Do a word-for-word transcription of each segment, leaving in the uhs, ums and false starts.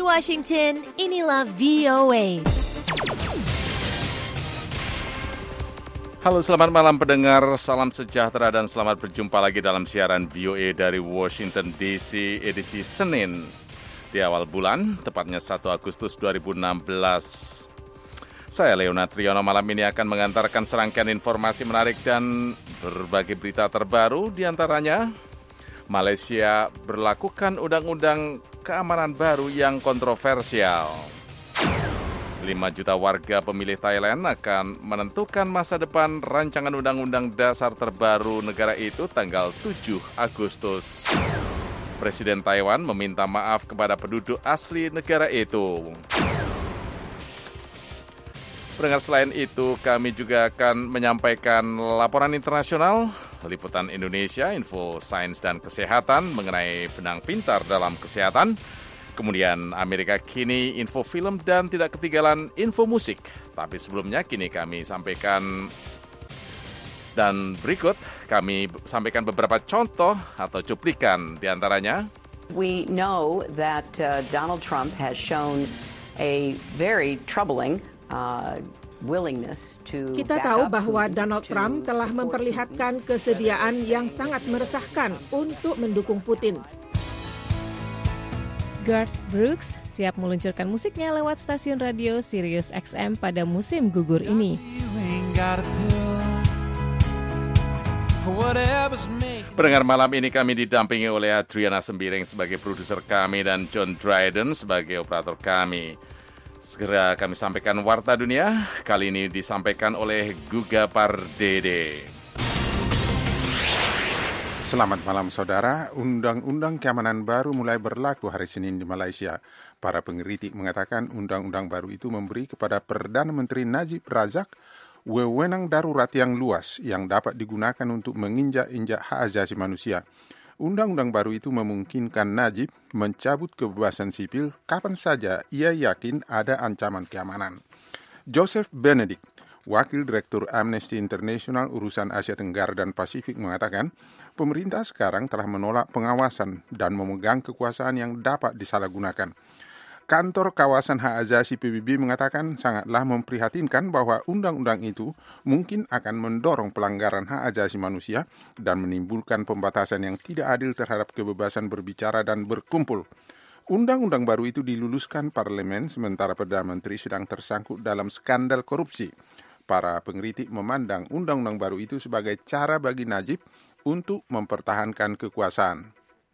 Washington, inilah V O A. Halo, selamat malam pendengar, salam sejahtera dan selamat berjumpa lagi dalam siaran V O A dari Washington D C edisi Senin di awal bulan, tepatnya satu Agustus dua ribu enam belas. Saya Leonard Triono malam ini akan mengantarkan serangkaian informasi menarik dan berbagai berita terbaru, diantaranya Malaysia berlakukan undang-undang keamanan baru yang kontroversial. lima juta warga pemilih Thailand akan menentukan masa depan rancangan undang-undang dasar terbaru negara itu tanggal tujuh Agustus. Presiden Taiwan meminta maaf kepada penduduk asli negara itu. Pendengar, selain itu kami juga akan menyampaikan laporan internasional, liputan Indonesia, info sains dan kesehatan mengenai benang pintar dalam kesehatan. Kemudian Amerika Kini, info film, dan tidak ketinggalan info musik. Tapi sebelumnya kini kami sampaikan dan berikut kami sampaikan beberapa contoh atau cuplikan diantaranya. We know that uh, Donald Trump has shown a very troubling uh, willingness to. Kita tahu bahwa Donald Trump telah memperlihatkan kesediaan yang sangat meresahkan untuk mendukung Putin. Garth Brooks siap meluncurkan musiknya lewat stasiun radio Sirius X M pada musim gugur ini. Pendengar, malam ini kami didampingi oleh Adriana Sembiring sebagai produser kami dan John Dryden sebagai operator kami. Segera kami sampaikan Warta Dunia, kali ini disampaikan oleh Guga Pardede. Selamat malam saudara, Undang-Undang Keamanan baru mulai berlaku hari Senin di Malaysia. Para pengkritik mengatakan undang-undang baru itu memberi kepada Perdana Menteri Najib Razak wewenang darurat yang luas yang dapat digunakan untuk menginjak-injak hak asasi manusia. Undang-undang baru itu memungkinkan Najib mencabut kebebasan sipil kapan saja ia yakin ada ancaman keamanan. Joseph Benedict, Wakil Direktur Amnesty International urusan Asia Tenggara dan Pasifik, mengatakan pemerintah sekarang telah menolak pengawasan dan memegang kekuasaan yang dapat disalahgunakan. Kantor Kawasan Hak Asasi P B B mengatakan sangatlah memprihatinkan bahwa undang-undang itu mungkin akan mendorong pelanggaran hak asasi manusia dan menimbulkan pembatasan yang tidak adil terhadap kebebasan berbicara dan berkumpul. Undang-undang baru itu diluluskan parlemen sementara Perdana Menteri sedang tersangkut dalam skandal korupsi. Para pengkritik memandang undang-undang baru itu sebagai cara bagi Najib untuk mempertahankan kekuasaan.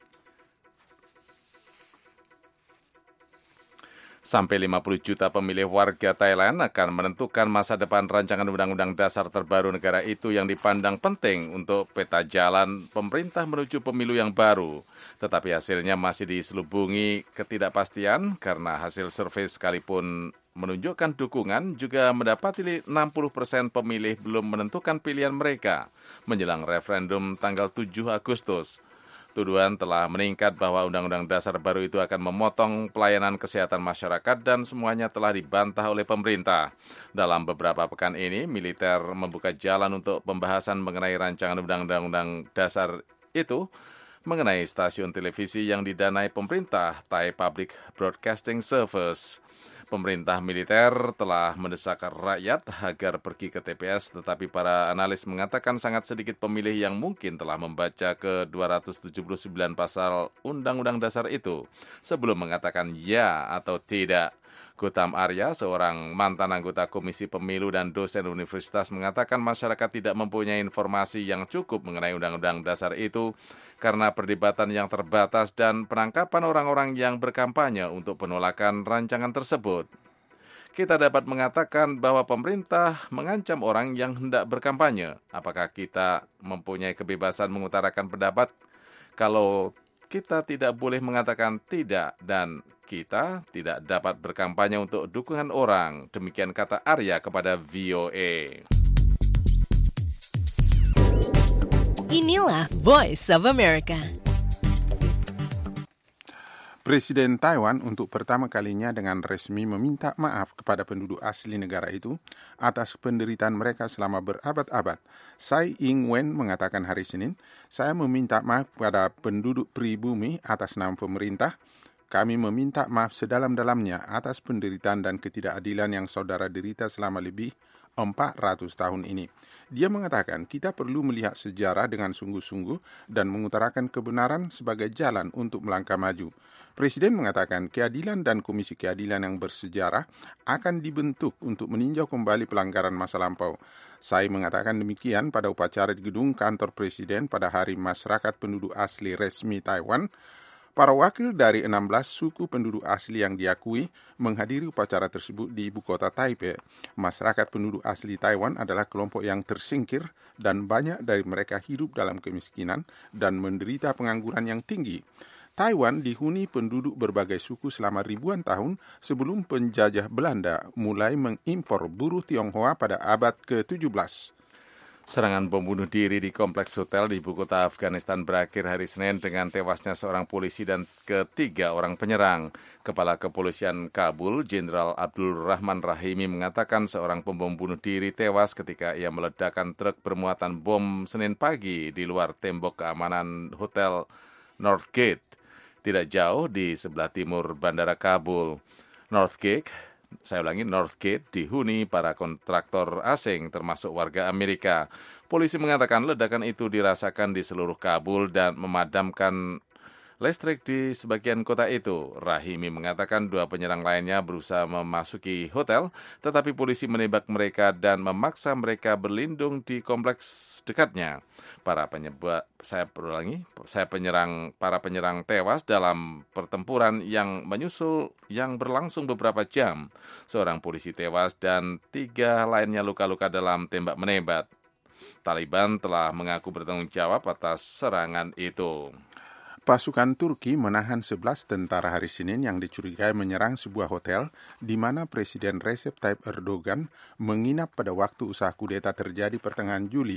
Sampai lima puluh juta pemilih warga Thailand akan menentukan masa depan rancangan undang-undang dasar terbaru negara itu yang dipandang penting untuk peta jalan pemerintah menuju pemilu yang baru. Tetapi hasilnya masih diselubungi ketidakpastian karena hasil survei sekalipun menunjukkan dukungan juga mendapati enam puluh persen pemilih belum menentukan pilihan mereka menjelang referendum tanggal tujuh Agustus. Tuduhan telah meningkat bahwa undang-undang dasar baru itu akan memotong pelayanan kesehatan masyarakat dan semuanya telah dibantah oleh pemerintah. Dalam beberapa pekan ini, militer membuka jalan untuk pembahasan mengenai rancangan undang-undang dasar itu mengenai stasiun televisi yang didanai pemerintah, Thai Public Broadcasting Service. Pemerintah militer telah mendesak rakyat agar pergi ke T P S, tetapi para analis mengatakan sangat sedikit pemilih yang mungkin telah membaca ke dua ratus tujuh puluh sembilan pasal Undang-Undang Dasar itu sebelum mengatakan ya atau tidak. Gautam Arya, seorang mantan anggota Komisi Pemilu dan dosen universitas, mengatakan masyarakat tidak mempunyai informasi yang cukup mengenai Undang-Undang Dasar itu karena perdebatan yang terbatas dan penangkapan orang-orang yang berkampanye untuk penolakan rancangan tersebut. Kita dapat mengatakan bahwa pemerintah mengancam orang yang hendak berkampanye. Apakah kita mempunyai kebebasan mengutarakan pendapat? Kalau kita tidak boleh mengatakan tidak dan kita tidak dapat berkampanye untuk dukungan orang. Demikian kata Arya kepada V O A. Inilah Voice of America. Presiden Taiwan untuk pertama kalinya dengan resmi meminta maaf kepada penduduk asli negara itu atas penderitaan mereka selama berabad-abad. Tsai Ing-wen mengatakan hari Senin, saya meminta maaf kepada penduduk pribumi atas nama pemerintah kami meminta maaf sedalam-dalamnya atas penderitaan dan ketidakadilan yang saudara derita selama lebih empat ratus tahun ini. Dia mengatakan kita perlu melihat sejarah dengan sungguh-sungguh dan mengutarakan kebenaran sebagai jalan untuk melangkah maju. Presiden mengatakan keadilan dan Komisi Keadilan yang bersejarah akan dibentuk untuk meninjau kembali pelanggaran masa lampau. Saya mengatakan demikian pada upacara di gedung kantor Presiden pada Hari Masyarakat Penduduk Asli Resmi Taiwan. Para wakil dari enam belas suku penduduk asli yang diakui menghadiri upacara tersebut di ibu kota Taipei. Masyarakat penduduk asli Taiwan adalah kelompok yang tersingkir dan banyak dari mereka hidup dalam kemiskinan dan menderita pengangguran yang tinggi. Taiwan dihuni penduduk berbagai suku selama ribuan tahun sebelum penjajah Belanda mulai mengimpor buruh Tionghoa pada abad ke tujuh belas. Serangan bom bunuh diri di kompleks hotel di ibu kota Afghanistan berakhir hari Senin dengan tewasnya seorang polisi dan ketiga orang penyerang. Kepala Kepolisian Kabul, Jenderal Abdul Rahman Rahimi, mengatakan seorang pembom bunuh diri tewas ketika ia meledakkan truk bermuatan bom Senin pagi di luar tembok keamanan Hotel Northgate, tidak jauh di sebelah timur Bandara Kabul. Northgate Saya ulangi, Northgate dihuni para kontraktor asing termasuk warga Amerika. Polisi mengatakan ledakan itu dirasakan di seluruh Kabul dan memadamkan listrik di sebagian kota itu. Rahimi mengatakan dua penyerang lainnya berusaha memasuki hotel, tetapi polisi menembak mereka dan memaksa mereka berlindung di kompleks dekatnya. Para penyebab, saya ulangi, saya penyerang para penyerang tewas dalam pertempuran yang menyusul yang berlangsung beberapa jam. Seorang polisi tewas dan tiga lainnya luka-luka dalam tembak menembak. Taliban telah mengaku bertanggung jawab atas serangan itu. Pasukan Turki menahan sebelas tentara hari Senin yang dicurigai menyerang sebuah hotel di mana Presiden Recep Tayyip Erdogan menginap pada waktu usaha kudeta terjadi pertengahan Juli.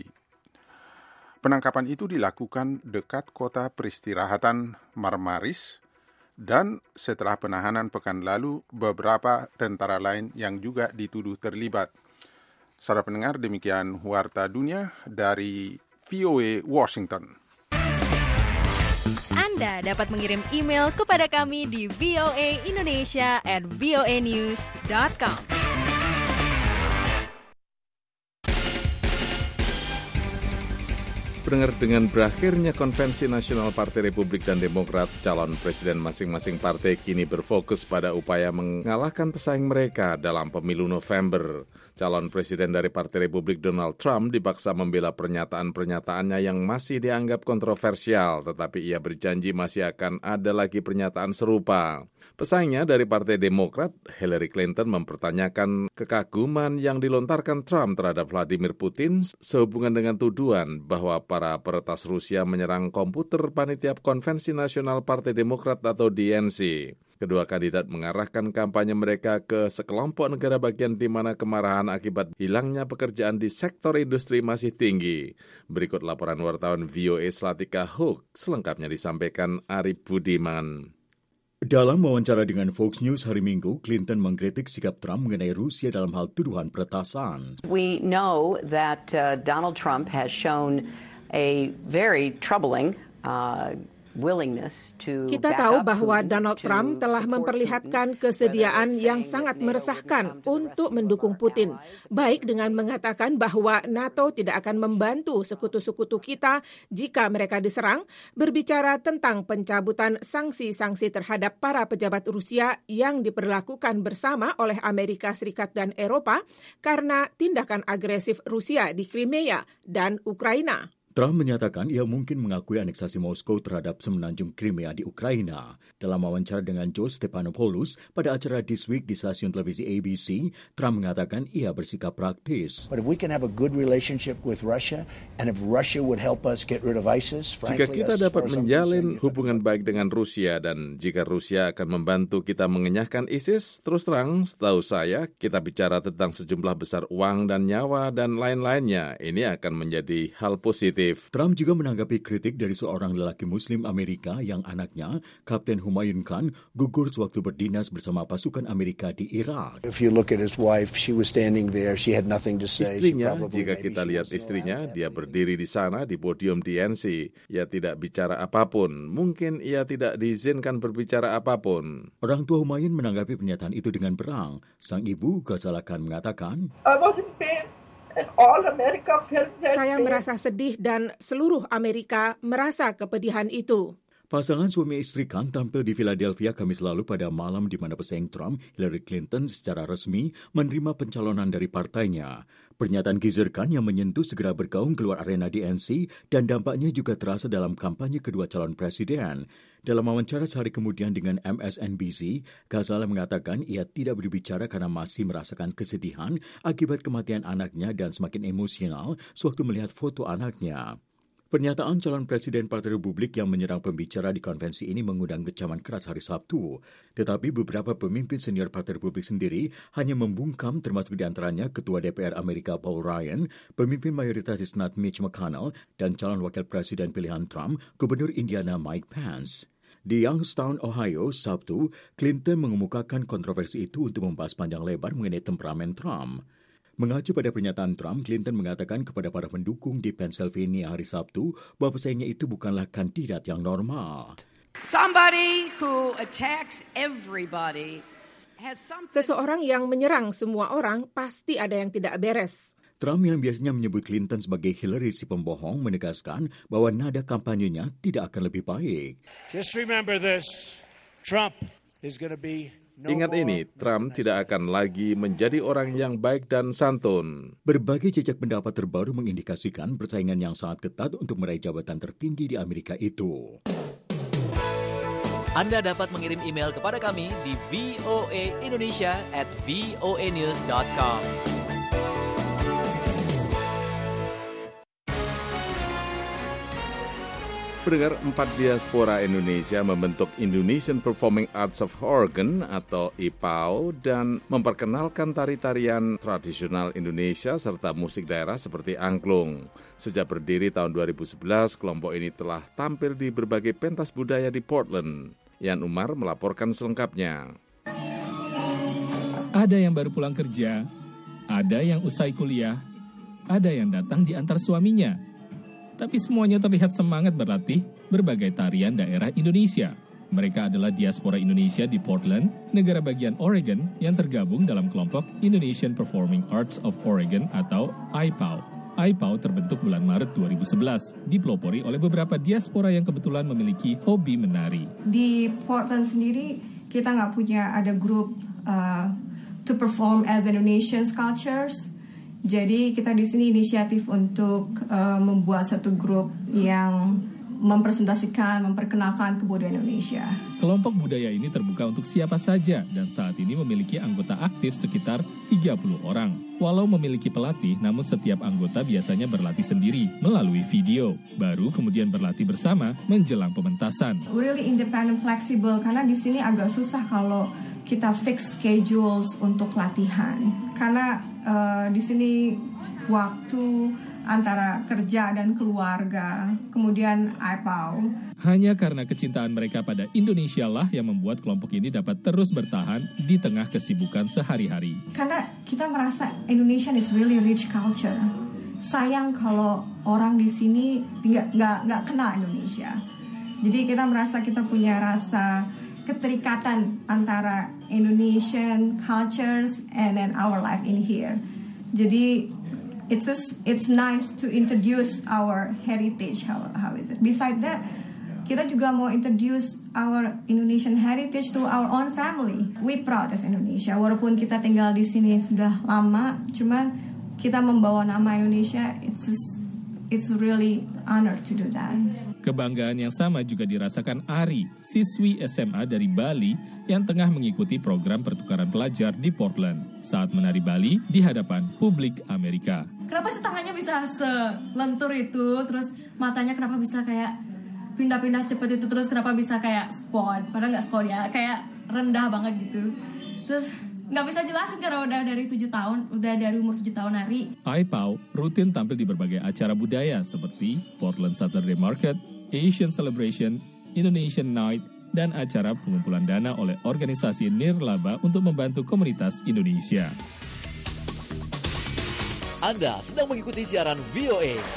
Penangkapan itu dilakukan dekat kota peristirahatan Marmaris dan setelah penahanan pekan lalu beberapa tentara lain yang juga dituduh terlibat. Saudara pendengar, demikian Warta Dunia dari V O A Washington. Anda dapat mengirim email kepada kami di voaindonesia at voanews dot com. Pendengar, dengan berakhirnya konvensi nasional Partai Republik dan Demokrat, calon presiden masing-masing partai kini berfokus pada upaya mengalahkan pesaing mereka dalam pemilu November. Calon presiden dari Partai Republik Donald Trump dipaksa membela pernyataan-pernyataannya yang masih dianggap kontroversial, tetapi ia berjanji masih akan ada lagi pernyataan serupa. Pesaingnya dari Partai Demokrat, Hillary Clinton, mempertanyakan kekaguman yang dilontarkan Trump terhadap Vladimir Putin sehubungan dengan tuduhan bahwa para peretas Rusia menyerang komputer panitia konvensi nasional Partai Demokrat atau D N C. Kedua kandidat mengarahkan kampanye mereka ke sekelompok negara bagian di mana kemarahan akibat hilangnya pekerjaan di sektor industri masih tinggi. Berikut laporan wartawan V O A Slatika Hook, selengkapnya disampaikan Arif Budiman. Dalam wawancara dengan Fox News hari Minggu, Clinton mengkritik sikap Trump mengenai Rusia dalam hal tuduhan peretasan. We know that uh, Donald Trump has shown a very troubling uh, willingness to Kita tahu bahwa Donald Trump telah memperlihatkan kesediaan yang sangat meresahkan untuk mendukung Putin, baik dengan mengatakan bahwa NATO tidak akan membantu sekutu-sekutu kita jika mereka diserang, berbicara tentang pencabutan sanksi-sanksi terhadap para pejabat Rusia yang diperlakukan bersama oleh Amerika Serikat dan Eropa karena tindakan agresif Rusia di Crimea dan Ukraina. Trump menyatakan ia mungkin mengakui aneksasi Moskow terhadap semenanjung Crimea di Ukraina. Dalam wawancara dengan Joe Stephanopoulos pada acara This Week di stasiun televisi A B C, Trump mengatakan ia bersikap praktis. But if we can have a good relationship with Russia, and if Russia would help us get rid of ISIS, jika kita dapat menjalin hubungan baik dengan Rusia dan jika Rusia akan membantu kita mengenyahkan ISIS, terus terang, setahu saya, kita bicara tentang sejumlah besar uang dan nyawa dan lain-lainnya. Ini akan menjadi hal positif. sensitif. Trump juga menanggapi kritik dari seorang lelaki Muslim Amerika yang anaknya, Kapten Humayun Khan, gugur sewaktu berdinas bersama pasukan Amerika di Irak. If you look at his wife, she was standing there, she had nothing to say. Istrinya, jika kita lihat istrinya, dia berdiri di sana di podium D N C. Ia tidak bicara apapun. Mungkin ia tidak diizinkan berbicara apapun. Orang tua Humayun menanggapi pernyataan itu dengan berang. Sang ibu, Ghazala Khan, mengatakan, I was in pain. And all America felt that Saya pain. merasa sedih dan seluruh Amerika merasa kepedihan itu. Pasangan suami istri Khan tampil di Philadelphia Kamis lalu pada malam di mana pesaing Trump, Hillary Clinton, secara resmi menerima pencalonan dari partainya. Pernyataan Geezer Khan yang menyentuh segera bergaung keluar arena D N C dan dampaknya juga terasa dalam kampanye kedua calon presiden. Dalam wawancara sehari kemudian dengan M S N B C, Ghazala mengatakan ia tidak berbicara karena masih merasakan kesedihan akibat kematian anaknya dan semakin emosional sewaktu melihat foto anaknya. Pernyataan calon presiden Partai Republik yang menyerang pembicara di konvensi ini mengundang kecaman keras hari Sabtu. Tetapi beberapa pemimpin senior Partai Republik sendiri hanya membungkam, termasuk di antaranya Ketua D P R Amerika Paul Ryan, pemimpin mayoritas Senat Mitch McConnell, dan calon wakil presiden pilihan Trump, Gubernur Indiana Mike Pence. Di Youngstown, Ohio, Sabtu, Clinton mengemukakan kontroversi itu untuk membahas panjang lebar mengenai temperamen Trump. Mengacu pada pernyataan Trump, Clinton mengatakan kepada para pendukung di Pennsylvania hari Sabtu bahwa pesaingnya itu bukanlah kandidat yang normal. Somebody who attacks everybody has something. Seseorang yang menyerang semua orang pasti ada yang tidak beres. Trump yang biasanya menyebut Clinton sebagai Hillary si pembohong menegaskan bahwa nada kampanyenya tidak akan lebih baik. Just remember this. Trump is going to be no Ingat ini, Trump tidak akan lagi menjadi orang yang baik dan santun. Berbagai jejak pendapat terbaru mengindikasikan persaingan yang sangat ketat untuk meraih jabatan tertinggi di Amerika itu. Anda dapat mengirim email kepada kami di v o a indonesia at v o a news dot com. Pendengar, empat diaspora Indonesia membentuk Indonesian Performing Arts of Oregon atau I P A O dan memperkenalkan tari-tarian tradisional Indonesia serta musik daerah seperti angklung. Sejak berdiri tahun dua ribu sebelas, kelompok ini telah tampil di berbagai pentas budaya di Portland. Yan Umar melaporkan selengkapnya. Ada yang baru pulang kerja, ada yang usai kuliah, ada yang datang diantar suaminya. Tapi semuanya terlihat semangat berlatih berbagai tarian daerah Indonesia. Mereka adalah diaspora Indonesia di Portland, negara bagian Oregon yang tergabung dalam kelompok Indonesian Performing Arts of Oregon atau I P A O. I P A O terbentuk bulan Maret dua ribu sebelas, dipelopori oleh beberapa diaspora yang kebetulan memiliki hobi menari. Di Portland sendiri, kita nggak punya ada grup uh, to perform as Indonesian cultures. Jadi kita di sini inisiatif untuk uh, membuat satu grup yang mempresentasikan, memperkenalkan kebudayaan Indonesia. Kelompok budaya ini terbuka untuk siapa saja dan saat ini memiliki anggota aktif sekitar tiga puluh orang. Walau memiliki pelatih, namun setiap anggota biasanya berlatih sendiri melalui video. Baru kemudian berlatih bersama menjelang pementasan. Really independent, flexible, karena di sini agak susah kalau kita fix schedules untuk latihan. Karena uh, di sini waktu antara kerja dan keluarga, kemudian I P A O. Hanya karena kecintaan mereka pada Indonesia lah yang membuat kelompok ini dapat terus bertahan di tengah kesibukan sehari-hari. Karena kita merasa Indonesia is really rich culture. Sayang kalau orang di sini nggak nggak nggak kenal Indonesia. Jadi kita merasa kita punya rasa keterikatan antara Indonesian cultures and then our life in here. Jadi it's just, it's nice to introduce our heritage. How how is it? Besides that, kita juga mau introduce our Indonesian heritage to our own family. We proud as Indonesia. Walaupun kita tinggal di sini sudah lama, cuman kita membawa nama Indonesia. It's just, it's really honor to do that. Kebanggaan yang sama juga dirasakan Ari, siswi S M A dari Bali yang tengah mengikuti program pertukaran pelajar di Portland saat menari Bali di hadapan publik Amerika. Kenapa sih tangannya bisa selentur itu, terus matanya kenapa bisa kayak pindah-pindah cepat itu, terus kenapa bisa kayak squat, padahal nggak squat ya, kayak rendah banget gitu. Terus nggak bisa jelasin karena udah dari tujuh tahun, udah dari umur tujuh tahun hari. iPau rutin tampil di berbagai acara budaya seperti Portland Saturday Market, Asian Celebration, Indonesian Night, dan acara pengumpulan dana oleh organisasi nirlaba untuk membantu komunitas Indonesia. Anda sedang mengikuti siaran V O A.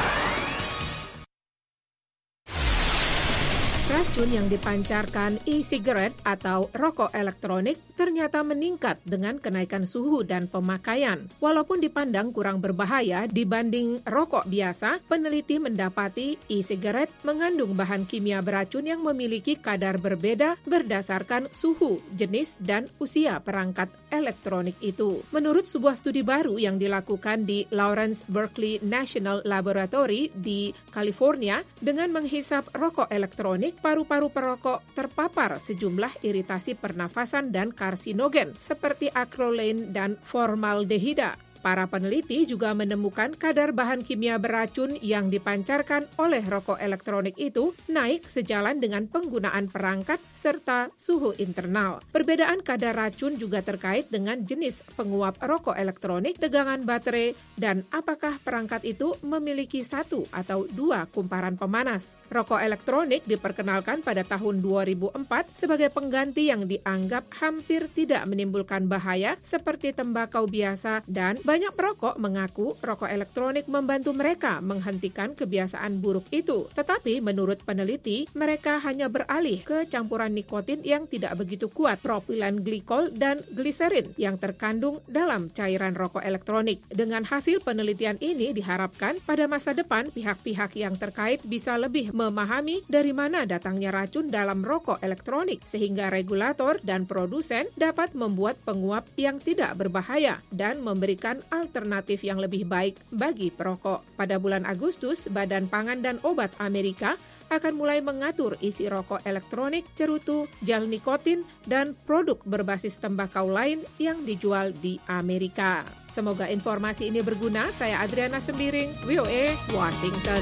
Racun yang dipancarkan e-cigarette atau rokok elektronik ternyata meningkat dengan kenaikan suhu dan pemakaian. Walaupun dipandang kurang berbahaya dibanding rokok biasa, peneliti mendapati e-cigarette mengandung bahan kimia beracun yang memiliki kadar berbeda berdasarkan suhu, jenis, dan usia perangkat elektronik itu. Menurut sebuah studi baru yang dilakukan di Lawrence Berkeley National Laboratory di California, dengan menghisap rokok elektronik, paru-paru perokok terpapar sejumlah iritasi pernafasan dan karsinogen seperti acrolein dan formaldehida. Para peneliti juga menemukan kadar bahan kimia beracun yang dipancarkan oleh rokok elektronik itu naik sejalan dengan penggunaan perangkat serta suhu internal. Perbedaan kadar racun juga terkait dengan jenis penguap rokok elektronik, tegangan baterai, dan apakah perangkat itu memiliki satu atau dua kumparan pemanas. Rokok elektronik diperkenalkan pada tahun dua ribu empat sebagai pengganti yang dianggap hampir tidak menimbulkan bahaya seperti tembakau biasa, dan banyak perokok mengaku rokok elektronik membantu mereka menghentikan kebiasaan buruk itu. Tetapi menurut peneliti, mereka hanya beralih ke campuran nikotin yang tidak begitu kuat, propilen glikol dan gliserin yang terkandung dalam cairan rokok elektronik. Dengan hasil penelitian ini diharapkan pada masa depan pihak-pihak yang terkait bisa lebih memahami dari mana datangnya racun dalam rokok elektronik sehingga regulator dan produsen dapat membuat penguap yang tidak berbahaya dan memberikan alternatif yang lebih baik bagi perokok. Pada bulan Agustus, Badan Pangan dan Obat Amerika akan mulai mengatur isi rokok elektronik, cerutu, gel nikotin, dan produk berbasis tembakau lain yang dijual di Amerika. Semoga informasi ini berguna. Saya Adriana Sembiring, V O A, Washington.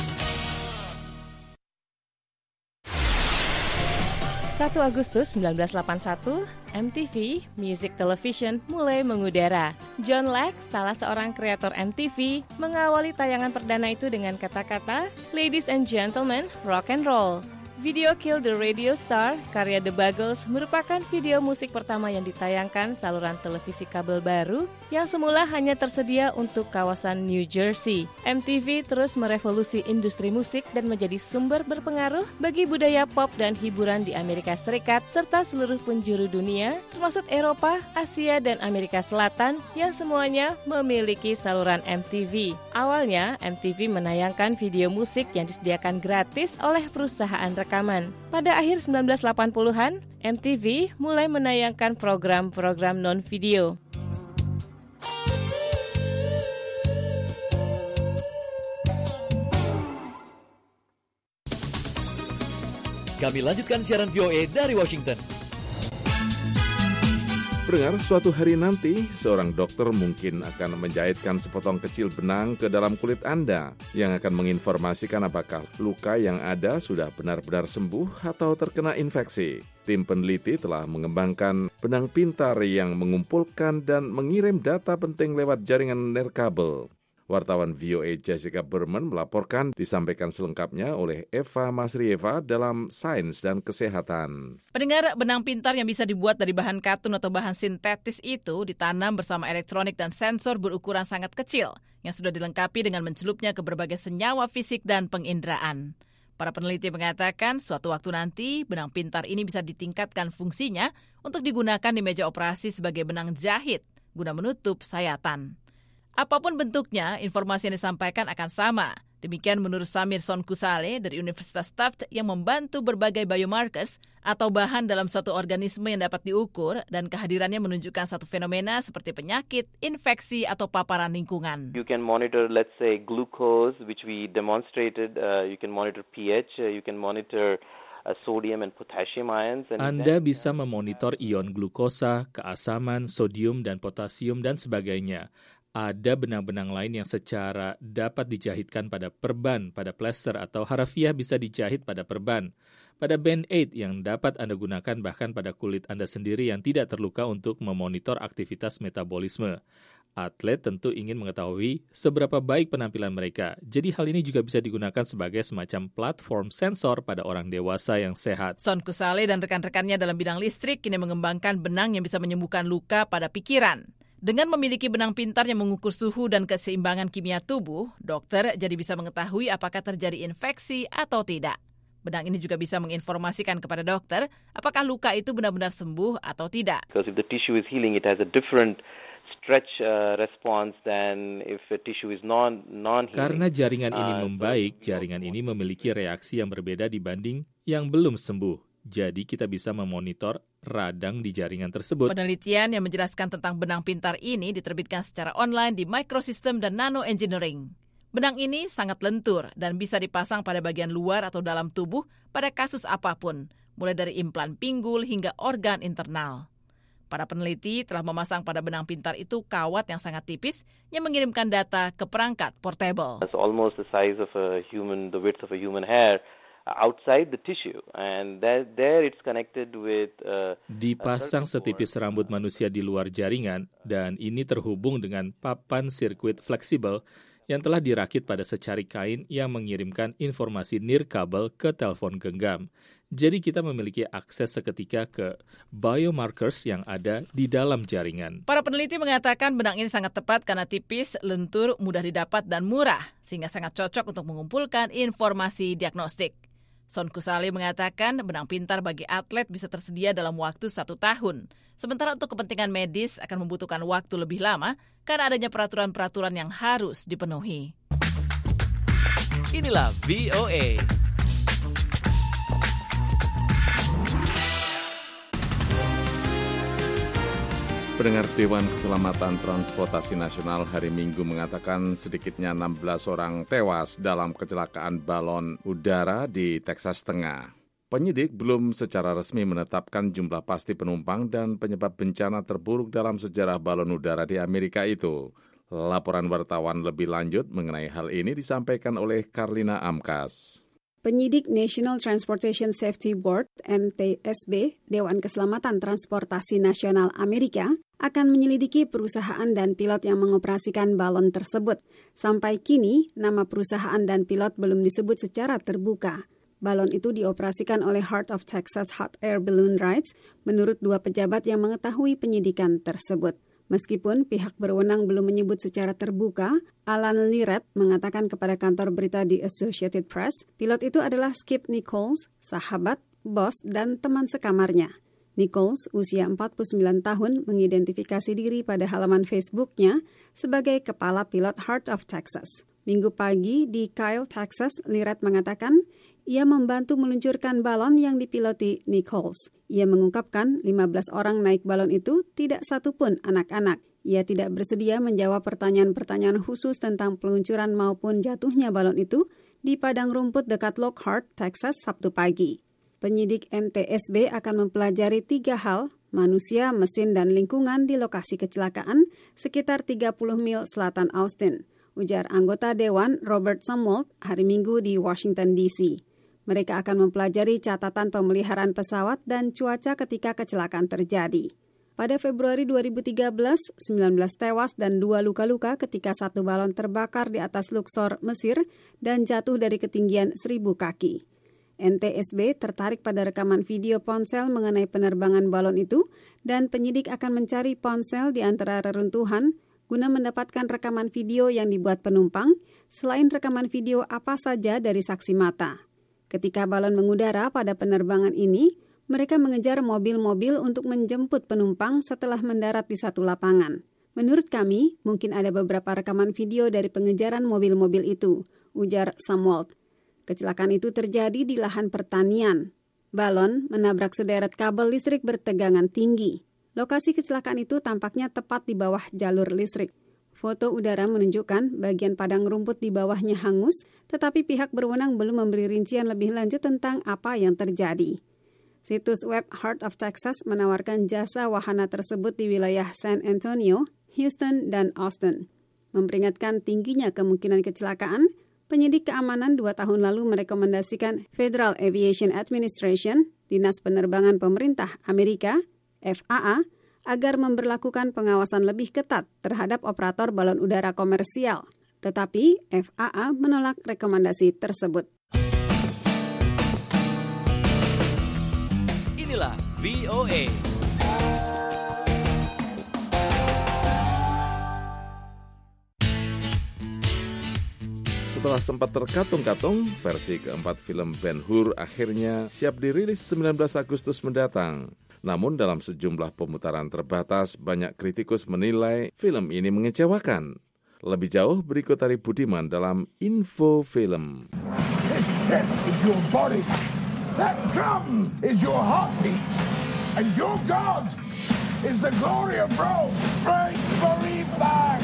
satu Agustus seribu sembilan ratus delapan puluh satu, M T V Music Television mulai mengudara. John Lack, salah seorang kreator M T V, mengawali tayangan perdana itu dengan kata-kata, "Ladies and gentlemen, rock and roll." Video Kill the Radio Star, karya The Buggles, merupakan video musik pertama yang ditayangkan saluran televisi kabel baru yang semula hanya tersedia untuk kawasan New Jersey. M T V terus merevolusi industri musik dan menjadi sumber berpengaruh bagi budaya pop dan hiburan di Amerika Serikat serta seluruh penjuru dunia, termasuk Eropa, Asia, dan Amerika Selatan yang semuanya memiliki saluran M T V. Awalnya, M T V menayangkan video musik yang disediakan gratis oleh perusahaan rekaman. Pada akhir sembilan belas delapan puluhan, M T V mulai menayangkan program-program non-video. Kami lanjutkan siaran V O A dari Washington. Pendengar, suatu hari nanti, seorang dokter mungkin akan menjahitkan sepotong kecil benang ke dalam kulit Anda yang akan menginformasikan apakah luka yang ada sudah benar-benar sembuh atau terkena infeksi. Tim peneliti telah mengembangkan benang pintar yang mengumpulkan dan mengirim data penting lewat jaringan nirkabel. Wartawan V O A Jessica Berman melaporkan, disampaikan selengkapnya oleh Eva Masrieva dalam Sains dan Kesehatan. Pendengar, benang pintar yang bisa dibuat dari bahan katun atau bahan sintetis itu ditanam bersama elektronik dan sensor berukuran sangat kecil yang sudah dilengkapi dengan mencelupnya ke berbagai senyawa fisik dan penginderaan. Para peneliti mengatakan suatu waktu nanti benang pintar ini bisa ditingkatkan fungsinya untuk digunakan di meja operasi sebagai benang jahit guna menutup sayatan. Apapun bentuknya, informasi yang disampaikan akan sama. Demikian menurut Samir Sonkusale dari Universitas Taft yang membantu berbagai biomarkers atau bahan dalam suatu organisme yang dapat diukur dan kehadirannya menunjukkan satu fenomena seperti penyakit, infeksi, atau paparan lingkungan. You can monitor, let's say, glucose, which we demonstrated. Uh, you can monitor pH, uh, you can monitor uh, sodium and potassium ions. And Anda bisa memonitor ion glukosa, keasaman, sodium, dan potasium, dan sebagainya. Ada benang-benang lain yang secara dapat dijahitkan pada perban, pada plester atau harafiah bisa dijahit pada perban. Pada Band-Aid yang dapat Anda gunakan bahkan pada kulit Anda sendiri yang tidak terluka untuk memonitor aktivitas metabolisme. Atlet tentu ingin mengetahui seberapa baik penampilan mereka. Jadi hal ini juga bisa digunakan sebagai semacam platform sensor pada orang dewasa yang sehat. Son Kusale dan rekan-rekannya dalam bidang listrik kini mengembangkan benang yang bisa menyembuhkan luka pada pikiran. Dengan memiliki benang pintar yang mengukur suhu dan keseimbangan kimia tubuh, dokter jadi bisa mengetahui apakah terjadi infeksi atau tidak. Benang ini juga bisa menginformasikan kepada dokter apakah luka itu benar-benar sembuh atau tidak. Because if the tissue is healing, it has a different stretch uh, response than if a tissue is non non-healing. Karena jaringan ini membaik, jaringan ini memiliki reaksi yang berbeda dibanding yang belum sembuh. Jadi kita bisa memonitor radang di jaringan tersebut. Penelitian yang menjelaskan tentang benang pintar ini diterbitkan secara online di Microsystem dan Nano Engineering. Benang ini sangat lentur dan bisa dipasang pada bagian luar atau dalam tubuh pada kasus apapun, mulai dari implan pinggul hingga organ internal. Para peneliti telah memasang pada benang pintar itu kawat yang sangat tipis yang mengirimkan data ke perangkat portable. It's almost the size of a human, the width of a human hair outside the tissue, and there, there it's connected with. Uh, Dipasang setipis rambut manusia di luar jaringan, dan ini terhubung dengan papan sirkuit fleksibel yang telah dirakit pada secari kain yang mengirimkan informasi nirkabel ke telepon genggam. Jadi kita memiliki akses seketika ke biomarkers yang ada di dalam jaringan. Para peneliti mengatakan benang ini sangat tepat karena tipis, lentur, mudah didapat, dan murah, sehingga sangat cocok untuk mengumpulkan informasi diagnostik. Son Kusale mengatakan benang pintar bagi atlet bisa tersedia dalam waktu satu tahun. Sementara untuk kepentingan medis akan membutuhkan waktu lebih lama karena adanya peraturan-peraturan yang harus dipenuhi. Inilah V O A. Pendengar, Dewan Keselamatan Transportasi Nasional hari Minggu mengatakan sedikitnya enam belas orang tewas dalam kecelakaan balon udara di Texas Tengah. Penyidik belum secara resmi menetapkan jumlah pasti penumpang dan penyebab bencana terburuk dalam sejarah balon udara di Amerika itu. Laporan wartawan lebih lanjut mengenai hal ini disampaikan oleh Karlina Amkas. Penyidik National Transportation Safety Board (N T S B), Dewan Keselamatan Transportasi Nasional Amerika, akan menyelidiki perusahaan dan pilot yang mengoperasikan balon tersebut. Sampai kini, nama perusahaan dan pilot belum disebut secara terbuka. Balon itu dioperasikan oleh Heart of Texas Hot Air Balloon Rides, menurut dua pejabat yang mengetahui penyidikan tersebut. Meskipun pihak berwenang belum menyebut secara terbuka, Alan Liret mengatakan kepada kantor berita di Associated Press, pilot itu adalah Skip Nichols, sahabat, bos, dan teman sekamarnya. Nichols, usia empat puluh sembilan tahun, mengidentifikasi diri pada halaman Facebook-nya sebagai kepala pilot Heart of Texas. Minggu pagi di Kyle, Texas, Liret mengatakan ia membantu meluncurkan balon yang dipiloti Nichols. Ia mengungkapkan lima belas orang naik balon itu tidak satu pun anak-anak. Ia tidak bersedia menjawab pertanyaan-pertanyaan khusus tentang peluncuran maupun jatuhnya balon itu di padang rumput dekat Lockhart, Texas, Sabtu pagi. Penyidik N T S B akan mempelajari tiga hal, manusia, mesin, dan lingkungan di lokasi kecelakaan sekitar tiga puluh mil selatan Austin, ujar anggota Dewan Robert Sumwalt hari Minggu di Washington D C. Mereka akan mempelajari catatan pemeliharaan pesawat dan cuaca ketika kecelakaan terjadi. Pada Februari dua ribu tiga belas, sembilan belas tewas dan dua luka-luka ketika satu balon terbakar di atas Luxor, Mesir, dan jatuh dari ketinggian seribu kaki. N T S B tertarik pada rekaman video ponsel mengenai penerbangan balon itu, dan penyidik akan mencari ponsel di antara reruntuhan guna mendapatkan rekaman video yang dibuat penumpang, selain rekaman video apa saja dari saksi mata. Ketika balon mengudara pada penerbangan ini, mereka mengejar mobil-mobil untuk menjemput penumpang setelah mendarat di satu lapangan. Menurut kami, mungkin ada beberapa rekaman video dari pengejaran mobil-mobil itu, ujar Sumwalt. Kecelakaan itu terjadi di lahan pertanian. Balon menabrak sederet kabel listrik bertegangan tinggi. Lokasi kecelakaan itu tampaknya tepat di bawah jalur listrik. Foto udara menunjukkan bagian padang rumput di bawahnya hangus, tetapi pihak berwenang belum memberi rincian lebih lanjut tentang apa yang terjadi. Situs web Heart of Texas menawarkan jasa wahana tersebut di wilayah San Antonio, Houston, dan Austin. Memperingatkan tingginya kemungkinan kecelakaan, penyidik keamanan dua tahun lalu merekomendasikan Federal Aviation Administration, Dinas Penerbangan Pemerintah Amerika, F A A, agar memberlakukan pengawasan lebih ketat terhadap operator balon udara komersial. Tetapi F A A menolak rekomendasi tersebut. Inilah V O A. Setelah sempat terkatung-katung, versi keempat film Ben-Hur akhirnya siap dirilis sembilan belas Agustus mendatang. Namun dalam sejumlah pemutaran terbatas, banyak kritikus menilai film ini mengecewakan. Lebih jauh berikut dari Budiman dalam Info Film. This step is your body. That drum is your heartbeat. And your God is the glory of Rome. Praise the Reaper!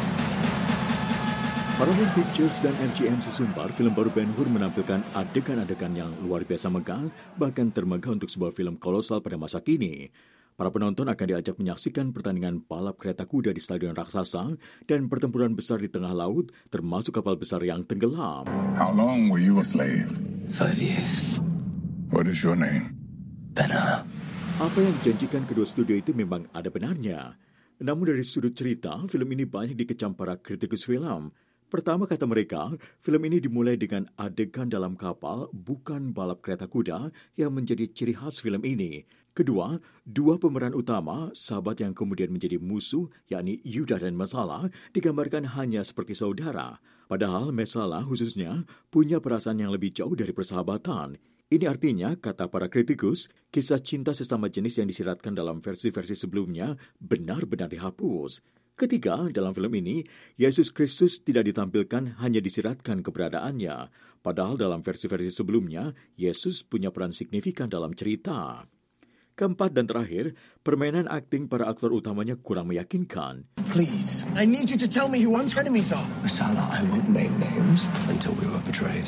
Paramount Pictures dan M G M sesumbar film baru Ben-Hur menampilkan adegan-adegan yang luar biasa megah, bahkan termegah untuk sebuah film kolosal pada masa kini. Para penonton akan diajak menyaksikan pertandingan balap kereta kuda di stadion raksasa dan pertempuran besar di tengah laut, termasuk kapal besar yang tenggelam. How long were you a slave? Five years. What is your name? Ben-Hur. Apa yang dijanjikan kedua studio itu memang ada benarnya. Namun dari sudut cerita, film ini banyak dikecam para kritikus film. Pertama kata mereka, film ini dimulai dengan adegan dalam kapal, bukan balap kereta kuda yang menjadi ciri khas film ini. Kedua, dua pemeran utama, sahabat yang kemudian menjadi musuh, yakni Yuda dan Mesala, digambarkan hanya seperti saudara. Padahal Mesala khususnya punya perasaan yang lebih jauh dari persahabatan. Ini artinya, kata para kritikus, kisah cinta sesama jenis yang disiratkan dalam versi-versi sebelumnya benar-benar dihapus. Ketiga, dalam film ini, Yesus Kristus tidak ditampilkan, hanya disiratkan keberadaannya. Padahal dalam versi-versi sebelumnya, Yesus punya peran signifikan dalam cerita. Keempat dan terakhir, permainan akting para aktor utamanya kurang meyakinkan. Please, I need you to tell me who An's enemies are. Masala, I won't name names until we were betrayed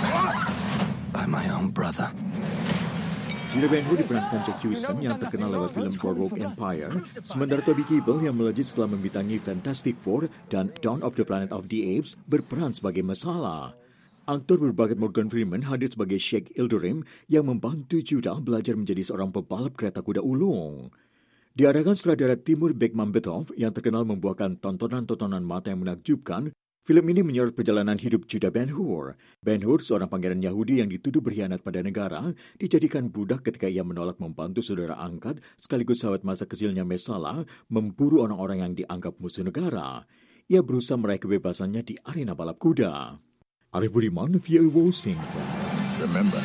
by my own brother. Judah Ben-Hur diperankan Jack Huston yang terkenal lewat film Boardwalk Empire, sementara Toby Kebbell yang melejit setelah membintangi Fantastic Four dan Dawn of the Planet of the Apes berperan sebagai Mesala. Aktor berbakat Morgan Freeman hadir sebagai Sheikh Ildurim yang membantu Judah belajar menjadi seorang pebalap kereta kuda ulung. Diadakan sutradara Timur Bekmambetov yang terkenal membuahkan tontonan-tontonan mata yang menakjubkan, film ini menyorot perjalanan hidup Judah Ben-Hur. Ben-Hur, seorang pangeran Yahudi yang dituduh berkhianat pada negara, dijadikan budak ketika ia menolak membantu saudara angkat sekaligus sahabat masa kecilnya Mesala memburu orang-orang yang dianggap musuh negara. Ia berusaha meraih kebebasannya di arena balap kuda. Arif Budiman, V O A Washington. Remember.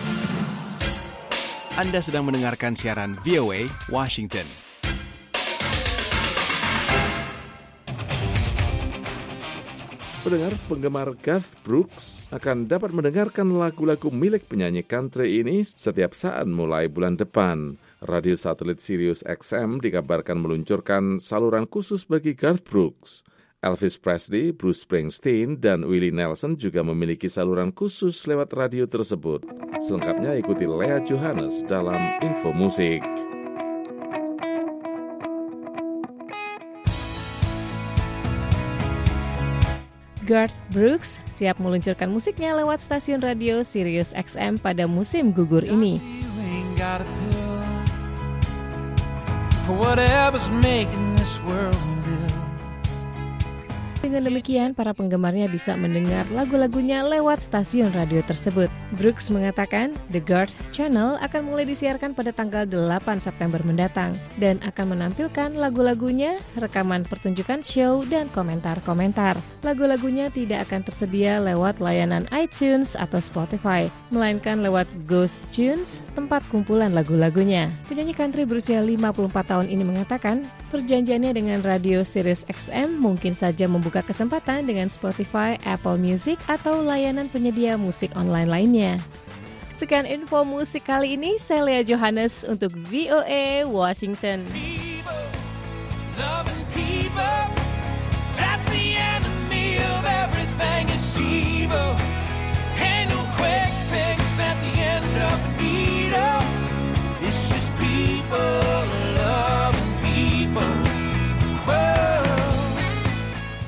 Anda sedang mendengarkan siaran V O A Washington. Pendengar penggemar Garth Brooks akan dapat mendengarkan lagu-lagu milik penyanyi country ini setiap saat mulai bulan depan. Radio satelit Sirius X M dikabarkan meluncurkan saluran khusus bagi Garth Brooks. Elvis Presley, Bruce Springsteen, dan Willie Nelson juga memiliki saluran khusus lewat radio tersebut. Selengkapnya ikuti Lea Johannes dalam Info Musik. Garth Brooks siap meluncurkan musiknya lewat stasiun radio Sirius X M pada musim gugur ini. Dengan demikian, para penggemarnya bisa mendengar lagu-lagunya lewat stasiun radio tersebut. Brooks mengatakan, The Garth Channel akan mulai disiarkan pada tanggal delapan September mendatang dan akan menampilkan lagu-lagunya, rekaman pertunjukan show, dan komentar-komentar. Lagu-lagunya tidak akan tersedia lewat layanan iTunes atau Spotify, melainkan lewat Ghost Tunes, tempat kumpulan lagu-lagunya. Penyanyi country berusia lima puluh empat tahun ini mengatakan, perjanjiannya dengan radio Sirius X M mungkin saja membuka kesempatan dengan Spotify, Apple Music, atau layanan penyedia musik online lainnya. Sekian info musik kali ini, saya Lea Johannes untuk V O A Washington.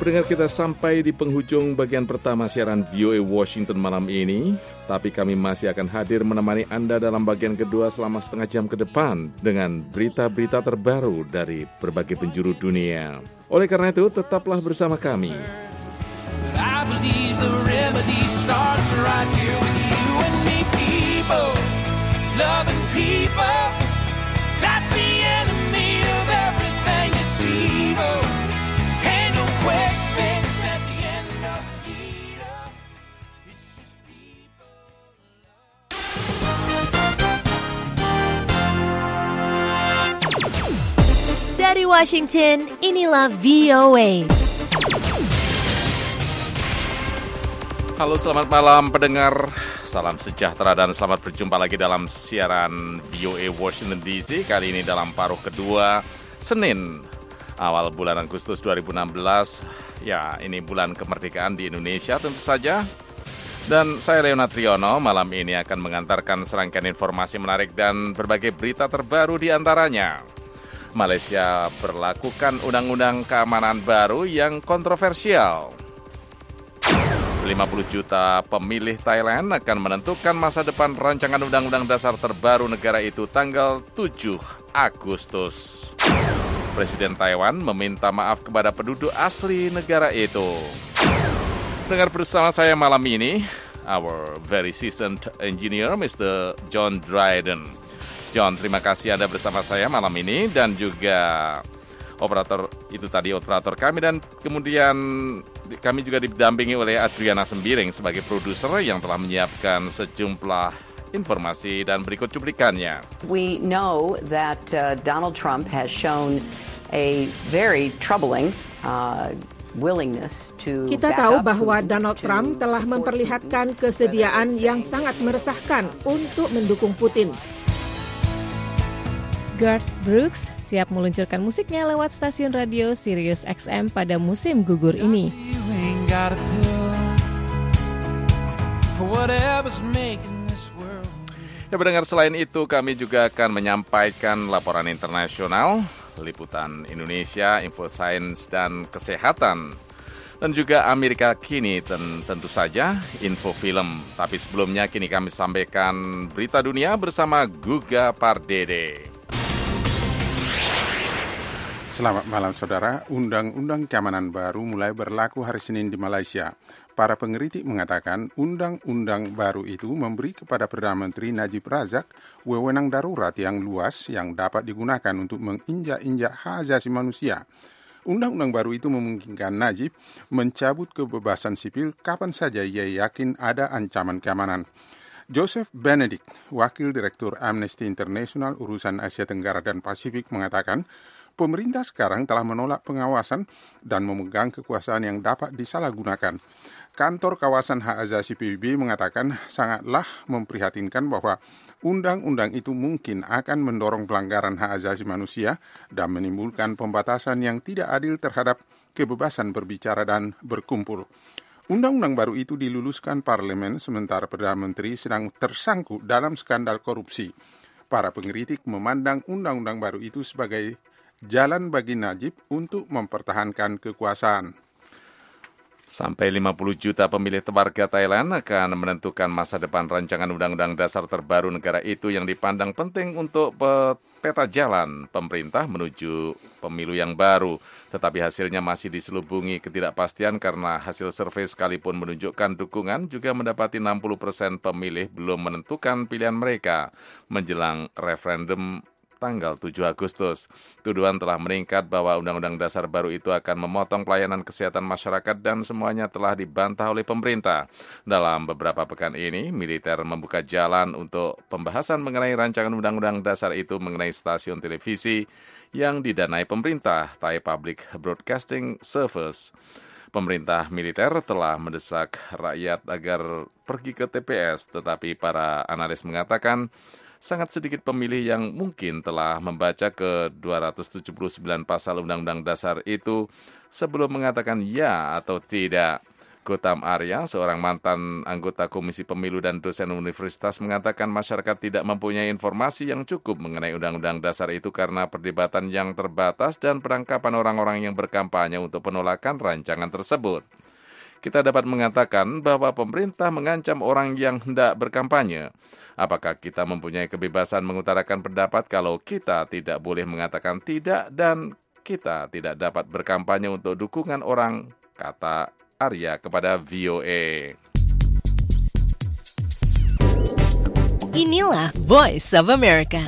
pendengar, kita sampai di penghujung bagian pertama siaran V O A Washington malam ini. Tapi kami masih akan hadir menemani Anda dalam bagian kedua selama setengah jam ke depan dengan berita-berita terbaru dari berbagai penjuru dunia. Oleh karena itu, tetaplah bersama kami. I believe the remedy starts right here with you and me, people, loving people. That's the enemy of everything that's evil. Ain't no quick fix at the end of the needle. It's just people. Dari Washington, inilah V O A. Halo, selamat malam pendengar. Salam sejahtera dan selamat berjumpa lagi dalam siaran V O A Washington D C. Kali ini dalam paruh kedua, Senin, awal bulan Agustus dua ribu enam belas. Ya, ini bulan kemerdekaan di Indonesia tentu saja. Dan saya Leonard Triono malam ini akan mengantarkan serangkaian informasi menarik dan berbagai berita terbaru di antaranya. Malaysia berlakukan undang-undang keamanan baru yang kontroversial. lima puluh juta pemilih Thailand akan menentukan masa depan rancangan undang-undang dasar terbaru negara itu tanggal tujuh Agustus. Presiden Taiwan meminta maaf kepada penduduk asli negara itu. Dengar bersama saya malam ini, our very seasoned engineer, Mister John Dryden. John, terima kasih Anda bersama saya malam ini, dan juga operator itu tadi operator kami, dan kemudian kami juga didampingi oleh Adriana Sembiring sebagai produser yang telah menyiapkan sejumlah informasi dan berikut cuplikannya. We know that uh, Donald Trump has shown a very troubling uh, willingness to Kita tahu bahwa Donald Trump telah memperlihatkan kesediaan yang sangat meresahkan untuk mendukung Putin. Garth Brooks siap meluncurkan musiknya lewat stasiun radio Sirius X M pada musim gugur ini. Ya, pendengar, selain itu kami juga akan menyampaikan laporan internasional, liputan Indonesia, info sains dan kesehatan, dan juga Amerika Kini ten- tentu saja info film. Tapi sebelumnya kini kami sampaikan berita dunia bersama Guga Pardede. Selamat malam saudara, Undang-Undang Keamanan baru mulai berlaku hari Senin di Malaysia. Para pengkritik mengatakan undang-undang baru itu memberi kepada Perdana Menteri Najib Razak wewenang darurat yang luas yang dapat digunakan untuk menginjak-injak hak asasi manusia. Undang-undang baru itu memungkinkan Najib mencabut kebebasan sipil kapan saja ia yakin ada ancaman keamanan. Joseph Benedict, Wakil Direktur Amnesty International Urusan Asia Tenggara dan Pasifik, mengatakan pemerintah sekarang telah menolak pengawasan dan memegang kekuasaan yang dapat disalahgunakan. Kantor Kawasan Hak Asasi P B B mengatakan sangatlah memprihatinkan bahwa undang-undang itu mungkin akan mendorong pelanggaran hak asasi manusia dan menimbulkan pembatasan yang tidak adil terhadap kebebasan berbicara dan berkumpul. Undang-undang baru itu diluluskan parlemen sementara Perdana Menteri sedang tersangkut dalam skandal korupsi. Para pengkritik memandang undang-undang baru itu sebagai jalan bagi Najib untuk mempertahankan kekuasaan. Sampai lima puluh juta pemilih warga Thailand akan menentukan masa depan rancangan undang-undang dasar terbaru negara itu yang dipandang penting untuk peta jalan pemerintah menuju pemilu yang baru. Tetapi hasilnya masih diselubungi ketidakpastian karena hasil survei sekalipun menunjukkan dukungan juga mendapati enam puluh persen pemilih belum menentukan pilihan mereka menjelang referendum tanggal tujuh Agustus. Tuduhan telah meningkat bahwa undang-undang dasar baru itu akan memotong pelayanan kesehatan masyarakat dan semuanya telah dibantah oleh pemerintah. Dalam beberapa pekan ini, militer membuka jalan untuk pembahasan mengenai rancangan undang-undang dasar itu mengenai stasiun televisi yang didanai pemerintah, Thai Public Broadcasting Service. Pemerintah militer telah mendesak rakyat agar pergi ke T P S, tetapi para analis mengatakan sangat sedikit pemilih yang mungkin telah membaca ke dua ratus tujuh puluh sembilan pasal Undang-Undang Dasar itu sebelum mengatakan ya atau tidak. Gautam Arya, seorang mantan anggota Komisi Pemilu dan dosen universitas, mengatakan masyarakat tidak mempunyai informasi yang cukup mengenai Undang-Undang Dasar itu karena perdebatan yang terbatas dan penangkapan orang-orang yang berkampanye untuk penolakan rancangan tersebut. Kita dapat mengatakan bahwa pemerintah mengancam orang yang hendak berkampanye. Apakah kita mempunyai kebebasan mengutarakan pendapat kalau kita tidak boleh mengatakan tidak dan kita tidak dapat berkampanye untuk dukungan orang, kata Arya kepada V O A. Inilah Voice of America.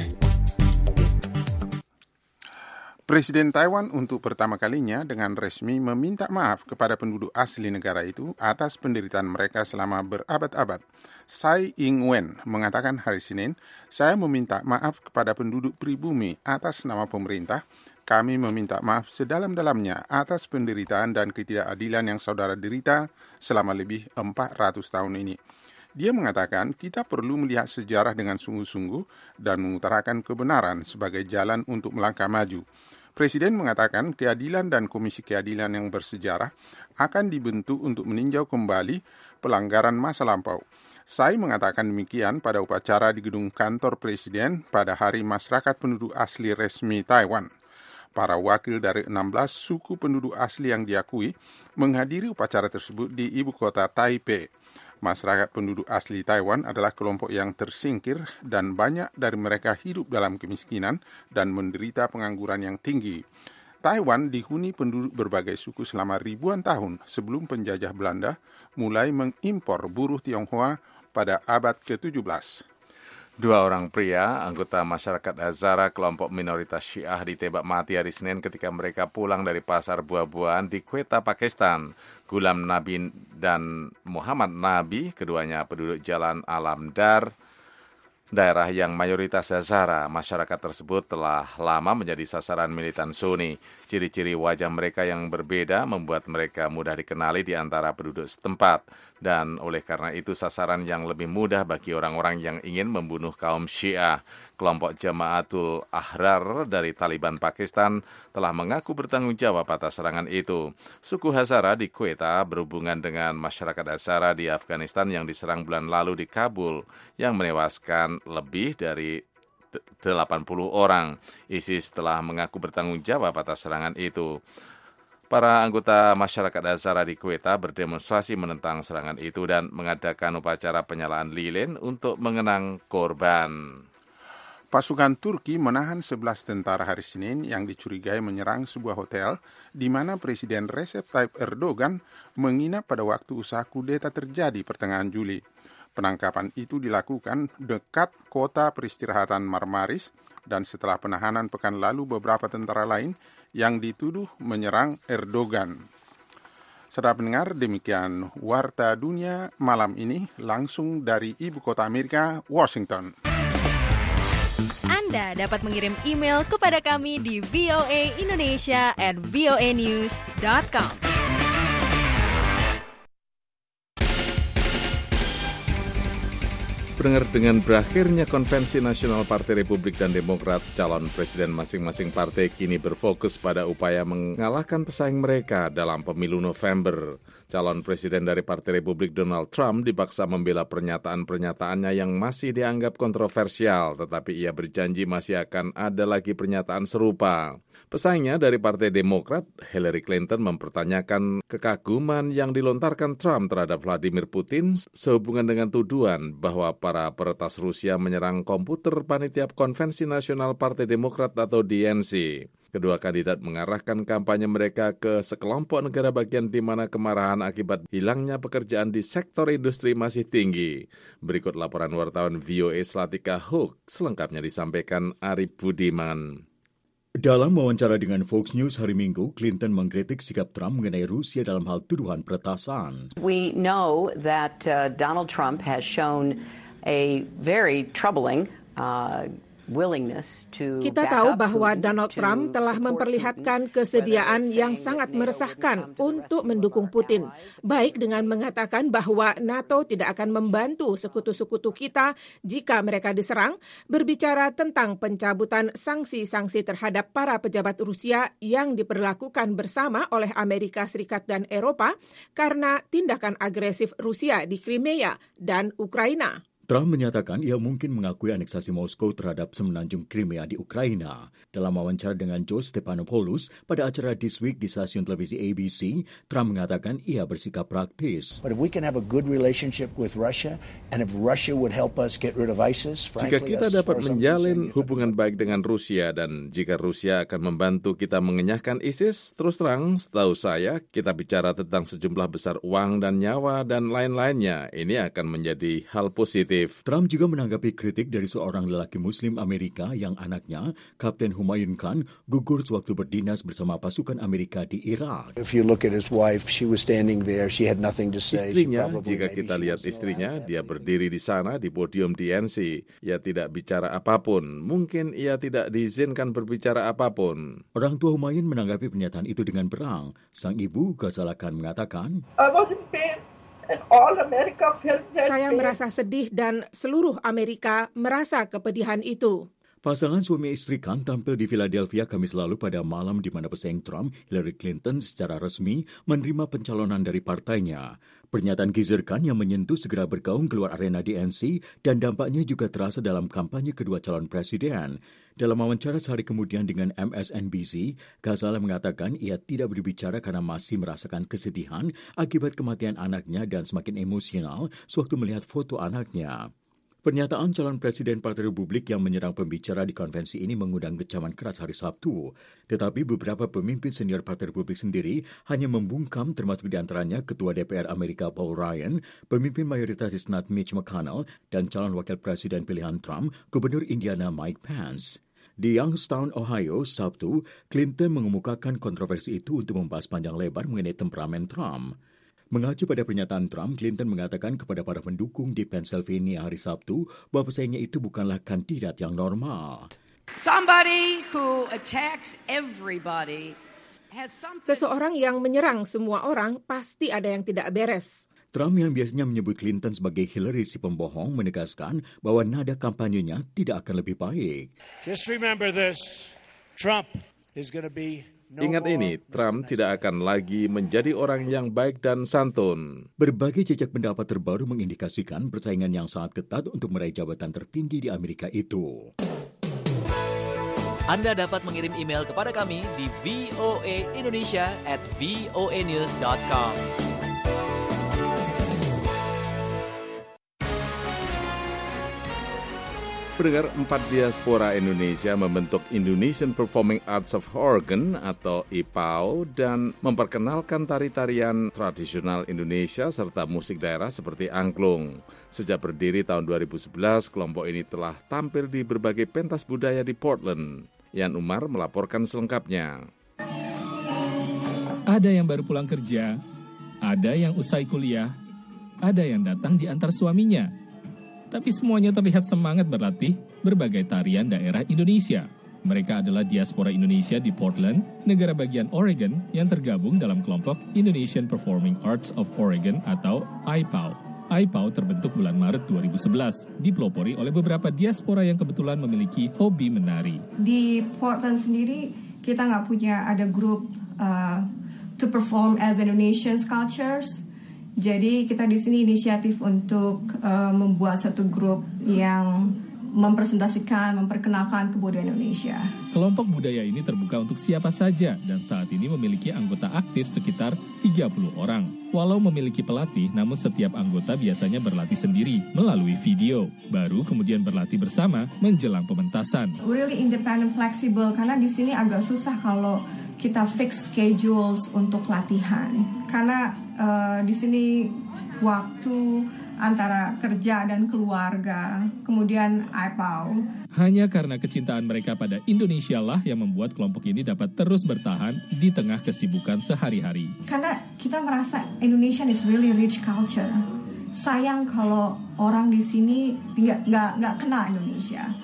Presiden Taiwan untuk pertama kalinya dengan resmi meminta maaf kepada penduduk asli negara itu atas penderitaan mereka selama berabad-abad. Tsai Ing-wen mengatakan hari Senin, saya meminta maaf kepada penduduk pribumi atas nama pemerintah. Kami meminta maaf sedalam-dalamnya atas penderitaan dan ketidakadilan yang saudara derita selama lebih empat ratus tahun ini. Dia mengatakan kita perlu melihat sejarah dengan sungguh-sungguh dan mengutarakan kebenaran sebagai jalan untuk melangkah maju. Presiden mengatakan keadilan dan Komisi Keadilan yang bersejarah akan dibentuk untuk meninjau kembali pelanggaran masa lampau. Tsai mengatakan demikian pada upacara di gedung kantor Presiden pada Hari Masyarakat Penduduk Asli Resmi Taiwan. Para wakil dari enam belas suku penduduk asli yang diakui menghadiri upacara tersebut di ibu kota Taipei. Masyarakat penduduk asli Taiwan adalah kelompok yang tersingkir dan banyak dari mereka hidup dalam kemiskinan dan menderita pengangguran yang tinggi. Taiwan dihuni penduduk berbagai suku selama ribuan tahun sebelum penjajah Belanda mulai mengimpor buruh Tionghoa pada abad ke tujuh belas. Dua orang pria, anggota masyarakat Hazara, kelompok minoritas Syiah, ditembak mati hari Senin ketika mereka pulang dari pasar buah-buahan di Quetta, Pakistan. Ghulam Nabi dan Muhammad Nabi, keduanya penduduk Jalan Alam Dar, daerah yang mayoritas Hazara. Masyarakat tersebut telah lama menjadi sasaran militan Sunni. Ciri-ciri wajah mereka yang berbeda membuat mereka mudah dikenali di antara penduduk setempat. Dan oleh karena itu sasaran yang lebih mudah bagi orang-orang yang ingin membunuh kaum Syiah. Kelompok Jamaatul Ahrar dari Taliban Pakistan telah mengaku bertanggung jawab atas serangan itu. Suku Hazara di Quetta berhubungan dengan masyarakat Hazara di Afghanistan yang diserang bulan lalu di Kabul, yang menewaskan lebih dari delapan puluh orang. ISIS telah mengaku bertanggung jawab atas serangan itu. Para anggota masyarakat Hazara di Quetta berdemonstrasi menentang serangan itu dan mengadakan upacara penyalaan lilin untuk mengenang korban. Pasukan Turki menahan sebelas tentara hari Senin yang dicurigai menyerang sebuah hotel di mana Presiden Recep Tayyip Erdogan menginap pada waktu usaha kudeta terjadi pertengahan Juli. Penangkapan itu dilakukan dekat kota peristirahatan Marmaris dan setelah penahanan pekan lalu beberapa tentara lain yang dituduh menyerang Erdogan. Saudara pendengar, demikian Warta Dunia malam ini langsung dari ibu kota Amerika, Washington. Anda dapat mengirim email kepada kami di v o a indonesia at v o a news dot com. Pendengar, dengan berakhirnya Konvensi Nasional Partai Republik dan Demokrat, calon presiden masing-masing partai kini berfokus pada upaya mengalahkan pesaing mereka dalam pemilu November. Calon presiden dari Partai Republik Donald Trump dipaksa membela pernyataan-pernyataannya yang masih dianggap kontroversial, tetapi ia berjanji masih akan ada lagi pernyataan serupa. Pesaingnya dari Partai Demokrat, Hillary Clinton, mempertanyakan kekaguman yang dilontarkan Trump terhadap Vladimir Putin sehubungan dengan tuduhan bahwa para peretas Rusia menyerang komputer panitia Konvensi Nasional Partai Demokrat atau D N C. Kedua kandidat mengarahkan kampanye mereka ke sekelompok negara bagian di mana kemarahan akibat hilangnya pekerjaan di sektor industri masih tinggi. Berikut laporan wartawan V O A Slatika Hook, selengkapnya disampaikan Arif Budiman. Dalam wawancara dengan Fox News hari Minggu, Clinton mengkritik sikap Trump mengenai Rusia dalam hal tuduhan peretasan. We know that uh, Donald Trump has shown a very troubling uh, willingness to Kita back tahu up, bahwa Putin, Donald to Trump telah support memperlihatkan Putin, kesediaan whether it's yang saying sangat that NATO meresahkan would come to the untuk rescue mendukung of our Putin, allies. baik dengan mengatakan bahwa NATO tidak akan membantu sekutu-sekutu kita jika mereka diserang, berbicara tentang pencabutan sanksi-sanksi terhadap para pejabat Rusia yang diperlakukan bersama oleh Amerika Serikat dan Eropa karena tindakan agresif Rusia di Crimea dan Ukraina. Trump menyatakan ia mungkin mengakui aneksasi Moskow terhadap semenanjung Crimea di Ukraina. Dalam wawancara dengan Joe Stephanopoulos pada acara This Week di stasiun televisi A B C, Trump mengatakan ia bersikap praktis. But if we can have a good relationship with Russia, and if Russia would help us get rid of ISIS, frankly, jika kita as dapat far as I'm menjalin concerned, hubungan baik dengan Rusia dan jika Rusia akan membantu kita mengenyahkan ISIS, terus terang, setahu saya, kita bicara tentang sejumlah besar uang dan nyawa dan lain-lainnya. Ini akan menjadi hal positif. Trump juga menanggapi kritik dari seorang lelaki Muslim Amerika yang anaknya, Kapten Humayun Khan, gugur sewaktu berdinas bersama pasukan Amerika di Irak. If you look at his wife, she was standing there, she had nothing to say. Istrinya, jika kita lihat istrinya, dia berdiri di sana di podium D N C. Ia tidak bicara apapun. Mungkin ia tidak diizinkan berbicara apapun. Orang tua Humayun menanggapi pernyataan itu dengan berang. Sang ibu, Ghazala Khan, mengatakan, I was in pain. And all America felt that Saya pain. merasa sedih dan seluruh Amerika merasa kepedihan itu. Pasangan suami istri Khan tampil di Philadelphia Kamis lalu pada malam di mana pesaing Trump, Hillary Clinton, secara resmi menerima pencalonan dari partainya. Pernyataan Geezer Khan yang menyentuh segera bergaung keluar arena D N C dan dampaknya juga terasa dalam kampanye kedua calon presiden. Dalam wawancara sehari kemudian dengan M S N B C, Ghazala mengatakan ia tidak berbicara karena masih merasakan kesedihan akibat kematian anaknya dan semakin emosional sewaktu melihat foto anaknya. Pernyataan calon presiden Partai Republik yang menyerang pembicara di konvensi ini mengundang kecaman keras hari Sabtu. Tetapi beberapa pemimpin senior Partai Republik sendiri hanya membungkam, termasuk di antaranya Ketua D P R Amerika Paul Ryan, pemimpin mayoritas di Senat Mitch McConnell, dan calon wakil presiden pilihan Trump, Gubernur Indiana Mike Pence. Di Youngstown, Ohio, Sabtu, Clinton mengemukakan kontroversi itu untuk membahas panjang lebar mengenai temperamen Trump. Mengacu pada pernyataan Trump, Clinton mengatakan kepada para pendukung di Pennsylvania hari Sabtu bahwa pesaingnya itu bukanlah kandidat yang normal. Somebody who attacks everybody has something. Seseorang yang menyerang semua orang pasti ada yang tidak beres. Trump yang biasanya menyebut Clinton sebagai Hillary si pembohong menegaskan bahwa nada kampanyenya tidak akan lebih baik. Just remember this. Trump is going to be no Ingat ini, Trump tidak akan lagi menjadi orang yang baik dan santun. Berbagai jejak pendapat terbaru mengindikasikan persaingan yang sangat ketat untuk meraih jabatan tertinggi di Amerika itu. Anda dapat mengirim email kepada kami di v o a indonesia at v o a news dot com. Pendengar, empat diaspora Indonesia membentuk Indonesian Performing Arts of Oregon atau I P A O dan memperkenalkan tari-tarian tradisional Indonesia serta musik daerah seperti angklung. Sejak berdiri tahun dua ribu sebelas, kelompok ini telah tampil di berbagai pentas budaya di Portland. Yan Umar melaporkan selengkapnya. Ada yang baru pulang kerja, ada yang usai kuliah, ada yang datang diantar suaminya. Tapi semuanya terlihat semangat berlatih berbagai tarian daerah Indonesia. Mereka adalah diaspora Indonesia di Portland, negara bagian Oregon yang tergabung dalam kelompok Indonesian Performing Arts of Oregon atau I P A O. I P A O terbentuk bulan Maret dua ribu sebelas, dipelopori oleh beberapa diaspora yang kebetulan memiliki hobi menari. Di Portland sendiri, kita nggak punya ada grup uh, to perform as Indonesian cultures. Jadi kita di sini inisiatif untuk uh, membuat satu grup yang mempresentasikan, memperkenalkan kebudayaan Indonesia. Kelompok budaya ini terbuka untuk siapa saja dan saat ini memiliki anggota aktif sekitar tiga puluh orang. Walau memiliki pelatih, namun setiap anggota biasanya berlatih sendiri melalui video. Baru kemudian berlatih bersama menjelang pementasan. Really independent, flexible, karena di sini agak susah kalau kita fix schedules untuk latihan. Karena uh, di sini waktu antara kerja dan keluarga, kemudian I P A O. Hanya karena kecintaan mereka pada Indonesia lah yang membuat kelompok ini dapat terus bertahan di tengah kesibukan sehari-hari. Karena kita merasa Indonesia is really rich culture. Sayang kalau orang di sini nggak nggak nggak kenal Indonesia.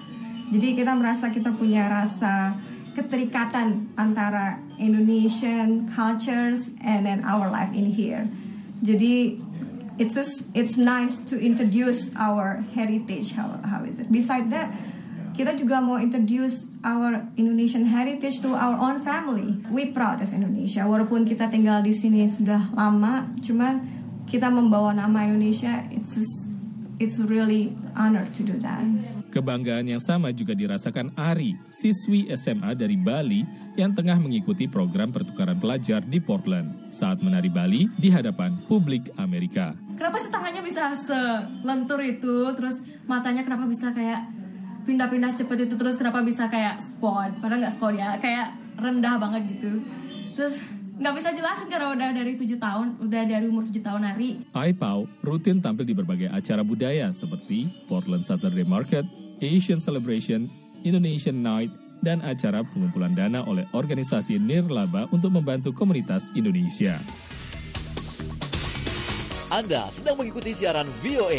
Jadi kita merasa kita punya rasa keterikatan antara Indonesian cultures and then our life in here. Jadi it's just, it's nice to introduce our heritage. How how is it? Besides that, kita juga mau introduce our Indonesian heritage to our own family. We proud as Indonesia. Walaupun kita tinggal di sini sudah lama, cuman kita membawa nama Indonesia. It's just, it's really honor to do that. Kebanggaan yang sama juga dirasakan Ari, siswi S M A dari Bali yang tengah mengikuti program pertukaran pelajar di Portland saat menari Bali di hadapan publik Amerika. Kenapa sih tangannya bisa selentur itu, terus matanya kenapa bisa kayak pindah-pindah secepat itu, terus kenapa bisa kayak spot, padahal nggak spot ya, kayak rendah banget gitu. Terus nggak bisa jelasin karena udah dari tujuh tahun, udah dari umur tujuh tahun nari. Ai Pau rutin tampil di berbagai acara budaya seperti Portland Saturday Market, Asian Celebration, Indonesian Night, dan acara pengumpulan dana oleh organisasi Nirlaba untuk membantu komunitas Indonesia. Anda sedang mengikuti siaran V O A.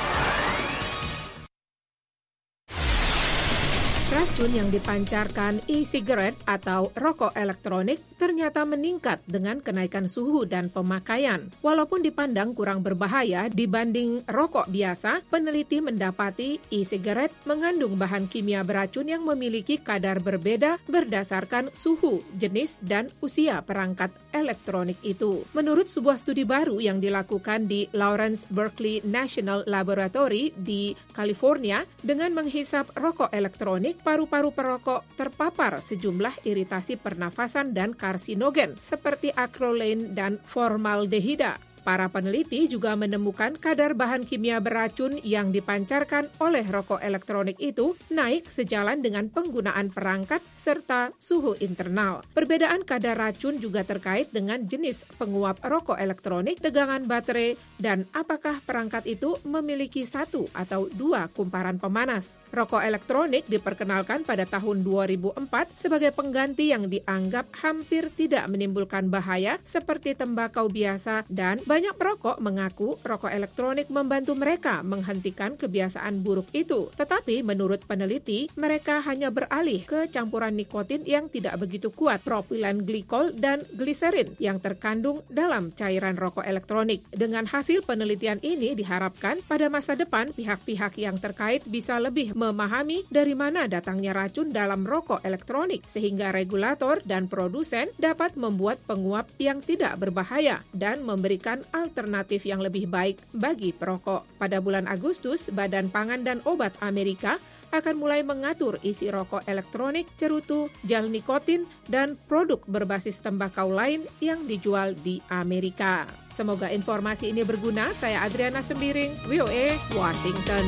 Racun yang dipancarkan e-cigarette atau rokok elektronik ternyata meningkat dengan kenaikan suhu dan pemakaian. Walaupun dipandang kurang berbahaya dibanding rokok biasa, peneliti mendapati e-cigarette mengandung bahan kimia beracun yang memiliki kadar berbeda berdasarkan suhu, jenis, dan usia perangkat elektronik itu. Menurut sebuah studi baru yang dilakukan di Lawrence Berkeley National Laboratory di California, dengan menghisap rokok elektronik, paru-paru perokok terpapar sejumlah iritasi pernafasan dan karsinogen seperti acrolein dan formaldehida. Para peneliti juga menemukan kadar bahan kimia beracun yang dipancarkan oleh rokok elektronik itu naik sejalan dengan penggunaan perangkat serta suhu internal. Perbedaan kadar racun juga terkait dengan jenis penguap rokok elektronik, tegangan baterai, dan apakah perangkat itu memiliki satu atau dua kumparan pemanas. Rokok elektronik diperkenalkan pada tahun dua ribu empat sebagai pengganti yang dianggap hampir tidak menimbulkan bahaya seperti tembakau biasa, dan banyak perokok mengaku rokok elektronik membantu mereka menghentikan kebiasaan buruk itu. Tetapi menurut peneliti, mereka hanya beralih ke campuran nikotin yang tidak begitu kuat, propilen glikol dan gliserin yang terkandung dalam cairan rokok elektronik. Dengan hasil penelitian ini diharapkan pada masa depan pihak-pihak yang terkait bisa lebih memahami dari mana datangnya racun dalam rokok elektronik sehingga regulator dan produsen dapat membuat penguap yang tidak berbahaya dan memberikan alternatif yang lebih baik bagi perokok. Pada bulan Agustus, Badan Pangan dan Obat Amerika akan mulai mengatur isi rokok elektronik, cerutu, gel nikotin, dan produk berbasis tembakau lain yang dijual di Amerika. Semoga informasi ini berguna. Saya Adriana Sembiring, V O A, Washington.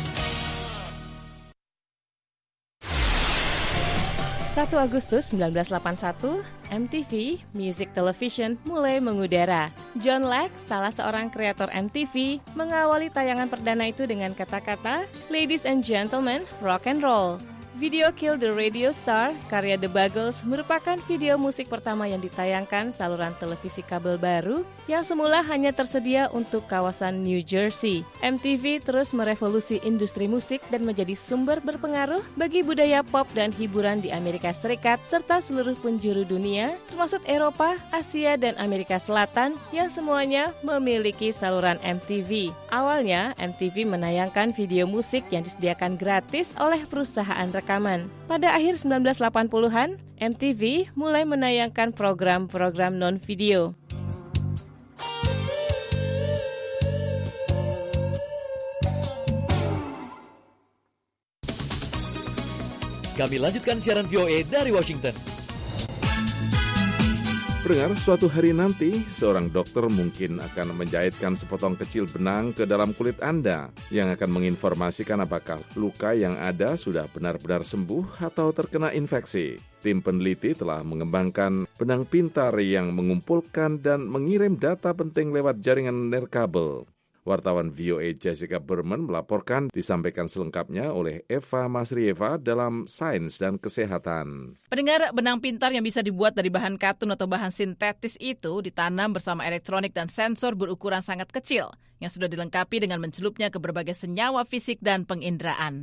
satu Agustus seribu sembilan ratus delapan puluh satu, M T V Music Television mulai mengudara. John Leck, salah seorang kreator M T V, mengawali tayangan perdana itu dengan kata-kata, "Ladies and gentlemen, rock and roll." Video Kill the Radio Star, karya The Buggles, merupakan video musik pertama yang ditayangkan saluran televisi kabel baru yang semula hanya tersedia untuk kawasan New Jersey. M T V terus merevolusi industri musik dan menjadi sumber berpengaruh bagi budaya pop dan hiburan di Amerika Serikat serta seluruh penjuru dunia, termasuk Eropa, Asia, dan Amerika Selatan yang semuanya memiliki saluran M T V. Awalnya, M T V menayangkan video musik yang disediakan gratis oleh perusahaan rekaman. Pada akhir sembilan belas delapan puluhan, M T V mulai menayangkan program-program non-video. Kami lanjutkan siaran V O A dari Washington. Pendengar, suatu hari nanti, seorang dokter mungkin akan menjahitkan sepotong kecil benang ke dalam kulit Anda yang akan menginformasikan apakah luka yang ada sudah benar-benar sembuh atau terkena infeksi. Tim peneliti telah mengembangkan benang pintar yang mengumpulkan dan mengirim data penting lewat jaringan nirkabel. Wartawan V O A Jessica Berman melaporkan, disampaikan selengkapnya oleh Eva Masrieva dalam Sains dan Kesehatan. Pendengar, benang pintar yang bisa dibuat dari bahan katun atau bahan sintetis itu ditanam bersama elektronik dan sensor berukuran sangat kecil yang sudah dilengkapi dengan mencelupnya ke berbagai senyawa fisik dan penginderaan.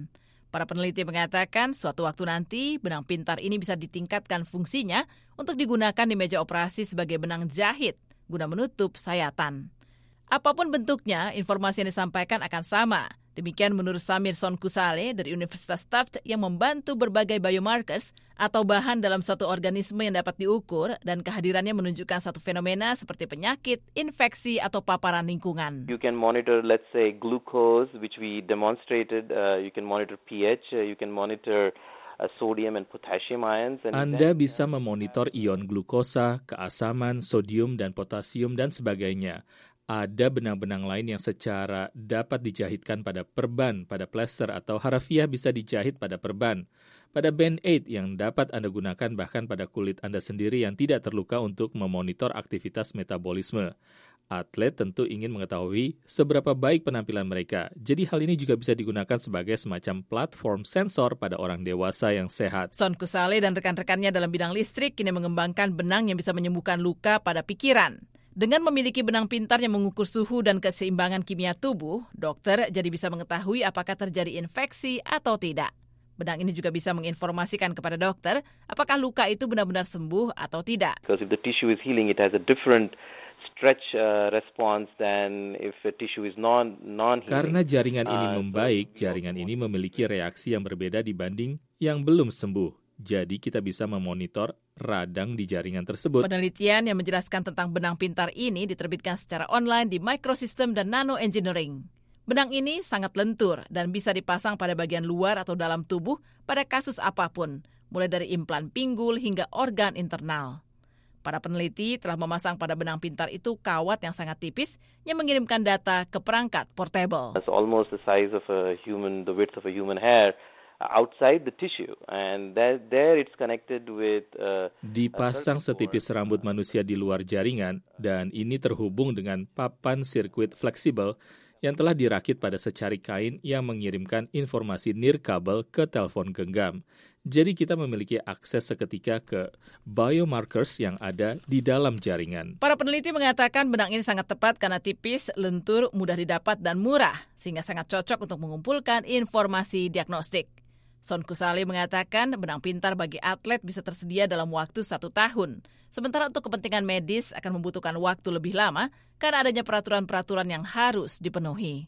Para peneliti mengatakan suatu waktu nanti benang pintar ini bisa ditingkatkan fungsinya untuk digunakan di meja operasi sebagai benang jahit guna menutup sayatan. Apapun bentuknya, informasi yang disampaikan akan sama. Demikian menurut Samir Sonkusale dari Universitas Tufts yang membantu berbagai biomarkers atau bahan dalam suatu organisme yang dapat diukur dan kehadirannya menunjukkan satu fenomena seperti penyakit, infeksi, atau paparan lingkungan. You can monitor, let's say, glucose, which we demonstrated. Uh, you can monitor pH, uh, you can monitor uh, sodium and potassium ions. And Anda bisa memonitor ion glukosa, keasaman, sodium, dan potasium, dan sebagainya. Ada benang-benang lain yang secara dapat dijahitkan pada perban, pada plester atau harafiah bisa dijahit pada perban, pada band-aid yang dapat Anda gunakan bahkan pada kulit Anda sendiri yang tidak terluka untuk memonitor aktivitas metabolisme. Atlet tentu ingin mengetahui seberapa baik penampilan mereka, jadi hal ini juga bisa digunakan sebagai semacam platform sensor pada orang dewasa yang sehat. Sonkusale dan rekan-rekannya dalam bidang listrik kini mengembangkan benang yang bisa menyembuhkan luka pada pikiran. Dengan memiliki benang pintar yang mengukur suhu dan keseimbangan kimia tubuh, dokter jadi bisa mengetahui apakah terjadi infeksi atau tidak. Benang ini juga bisa menginformasikan kepada dokter apakah luka itu benar-benar sembuh atau tidak. Because if the tissue is healing, it has a different stretch uh, response than if the tissue is non non-healing. Karena jaringan ini membaik, jaringan ini memiliki reaksi yang berbeda dibanding yang belum sembuh. Jadi kita bisa memonitor radang di jaringan tersebut. Penelitian yang menjelaskan tentang benang pintar ini diterbitkan secara online di Microsystem dan Nano Engineering. Benang ini sangat lentur dan bisa dipasang pada bagian luar atau dalam tubuh pada kasus apapun, mulai dari implan pinggul hingga organ internal. Para peneliti telah memasang pada benang pintar itu kawat yang sangat tipis yang mengirimkan data ke perangkat portable. It's almost the size of a human, the width of a human hair. Outside the tissue, and that, there it's connected with. Uh, Dipasang setipis rambut manusia di luar jaringan, dan ini terhubung dengan papan sirkuit fleksibel yang telah dirakit pada secari kain yang mengirimkan informasi nirkabel ke telepon genggam. Jadi kita memiliki akses seketika ke biomarkers yang ada di dalam jaringan. Para peneliti mengatakan benang ini sangat tepat karena tipis, lentur, mudah didapat, dan murah, sehingga sangat cocok untuk mengumpulkan informasi diagnostik. Sonkusale mengatakan benang pintar bagi atlet bisa tersedia dalam waktu satu tahun. Sementara untuk kepentingan medis akan membutuhkan waktu lebih lama karena adanya peraturan-peraturan yang harus dipenuhi.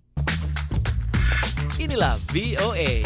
Inilah V O A.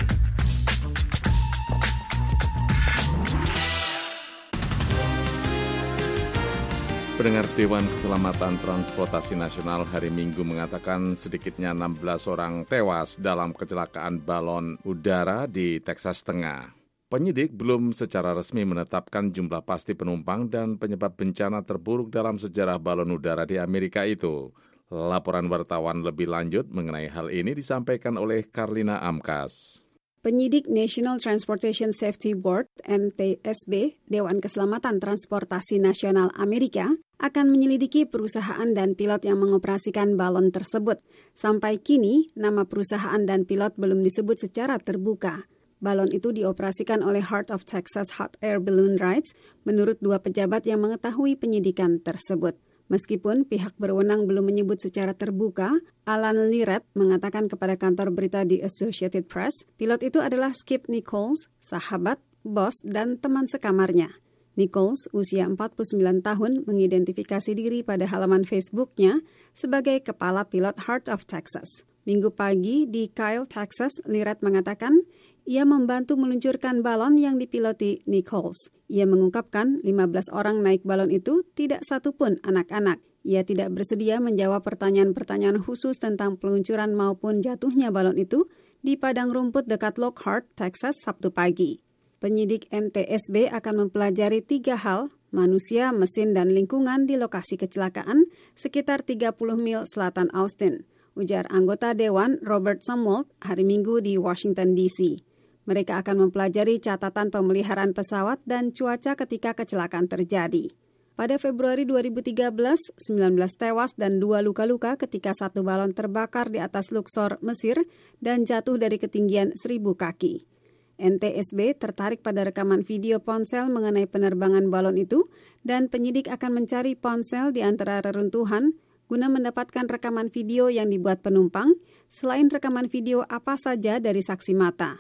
Pendengar, Dewan Keselamatan Transportasi Nasional hari Minggu mengatakan sedikitnya enam belas orang tewas dalam kecelakaan balon udara di Texas Tengah. Penyidik belum secara resmi menetapkan jumlah pasti penumpang dan penyebab bencana terburuk dalam sejarah balon udara di Amerika itu. Laporan wartawan lebih lanjut mengenai hal ini disampaikan oleh Karlina Amkas. Penyidik National Transportation Safety Board (N T S B), Dewan Keselamatan Transportasi Nasional Amerika, akan menyelidiki perusahaan dan pilot yang mengoperasikan balon tersebut. Sampai kini, nama perusahaan dan pilot belum disebut secara terbuka. Balon itu dioperasikan oleh Heart of Texas Hot Air Balloon Rides, menurut dua pejabat yang mengetahui penyidikan tersebut. Meskipun pihak berwenang belum menyebut secara terbuka, Alan Liret mengatakan kepada kantor berita di Associated Press, pilot itu adalah Skip Nichols, sahabat, bos, dan teman sekamarnya. Nichols, usia empat puluh sembilan tahun, mengidentifikasi diri pada halaman Facebook-nya sebagai kepala pilot Heart of Texas. Minggu pagi di Kyle, Texas, Liret mengatakan ia membantu meluncurkan balon yang dipiloti Nichols. Ia mengungkapkan lima belas orang naik balon itu tidak satu pun anak-anak. Ia tidak bersedia menjawab pertanyaan-pertanyaan khusus tentang peluncuran maupun jatuhnya balon itu di padang rumput dekat Lockhart, Texas, Sabtu pagi. Penyidik N T S B akan mempelajari tiga hal, manusia, mesin, dan lingkungan di lokasi kecelakaan sekitar tiga puluh mil selatan Austin, ujar anggota Dewan Robert Sumwalt hari Minggu di Washington D C. Mereka akan mempelajari catatan pemeliharaan pesawat dan cuaca ketika kecelakaan terjadi. Pada Februari dua ribu tiga belas, sembilan belas tewas dan dua luka-luka ketika satu balon terbakar di atas Luxor, Mesir, dan jatuh dari ketinggian seribu kaki. N T S B tertarik pada rekaman video ponsel mengenai penerbangan balon itu, dan penyidik akan mencari ponsel di antara reruntuhan guna mendapatkan rekaman video yang dibuat penumpang, selain rekaman video apa saja dari saksi mata.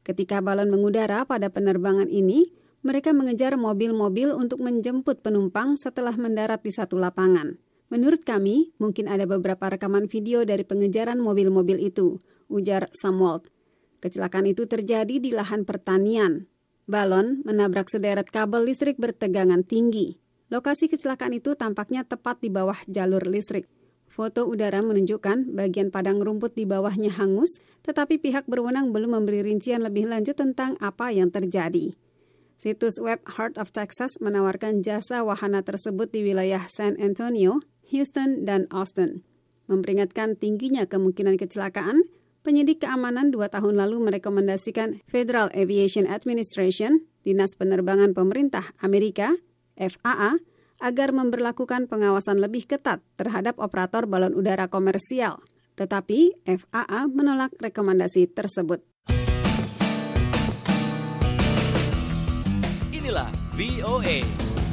Ketika balon mengudara pada penerbangan ini, mereka mengejar mobil-mobil untuk menjemput penumpang setelah mendarat di satu lapangan. Menurut kami, mungkin ada beberapa rekaman video dari pengejaran mobil-mobil itu, ujar Samuel. Kecelakaan itu terjadi di lahan pertanian. Balon menabrak sederet kabel listrik bertegangan tinggi. Lokasi kecelakaan itu tampaknya tepat di bawah jalur listrik. Foto udara menunjukkan bagian padang rumput di bawahnya hangus, tetapi pihak berwenang belum memberi rincian lebih lanjut tentang apa yang terjadi. Situs web Heart of Texas menawarkan jasa wahana tersebut di wilayah San Antonio, Houston, dan Austin. Memperingatkan tingginya kemungkinan kecelakaan, penyidik keamanan dua tahun lalu merekomendasikan Federal Aviation Administration, Dinas Penerbangan Pemerintah Amerika, F A A, agar memberlakukan pengawasan lebih ketat terhadap operator balon udara komersial. Tetapi F A A menolak rekomendasi tersebut. Inilah V O A.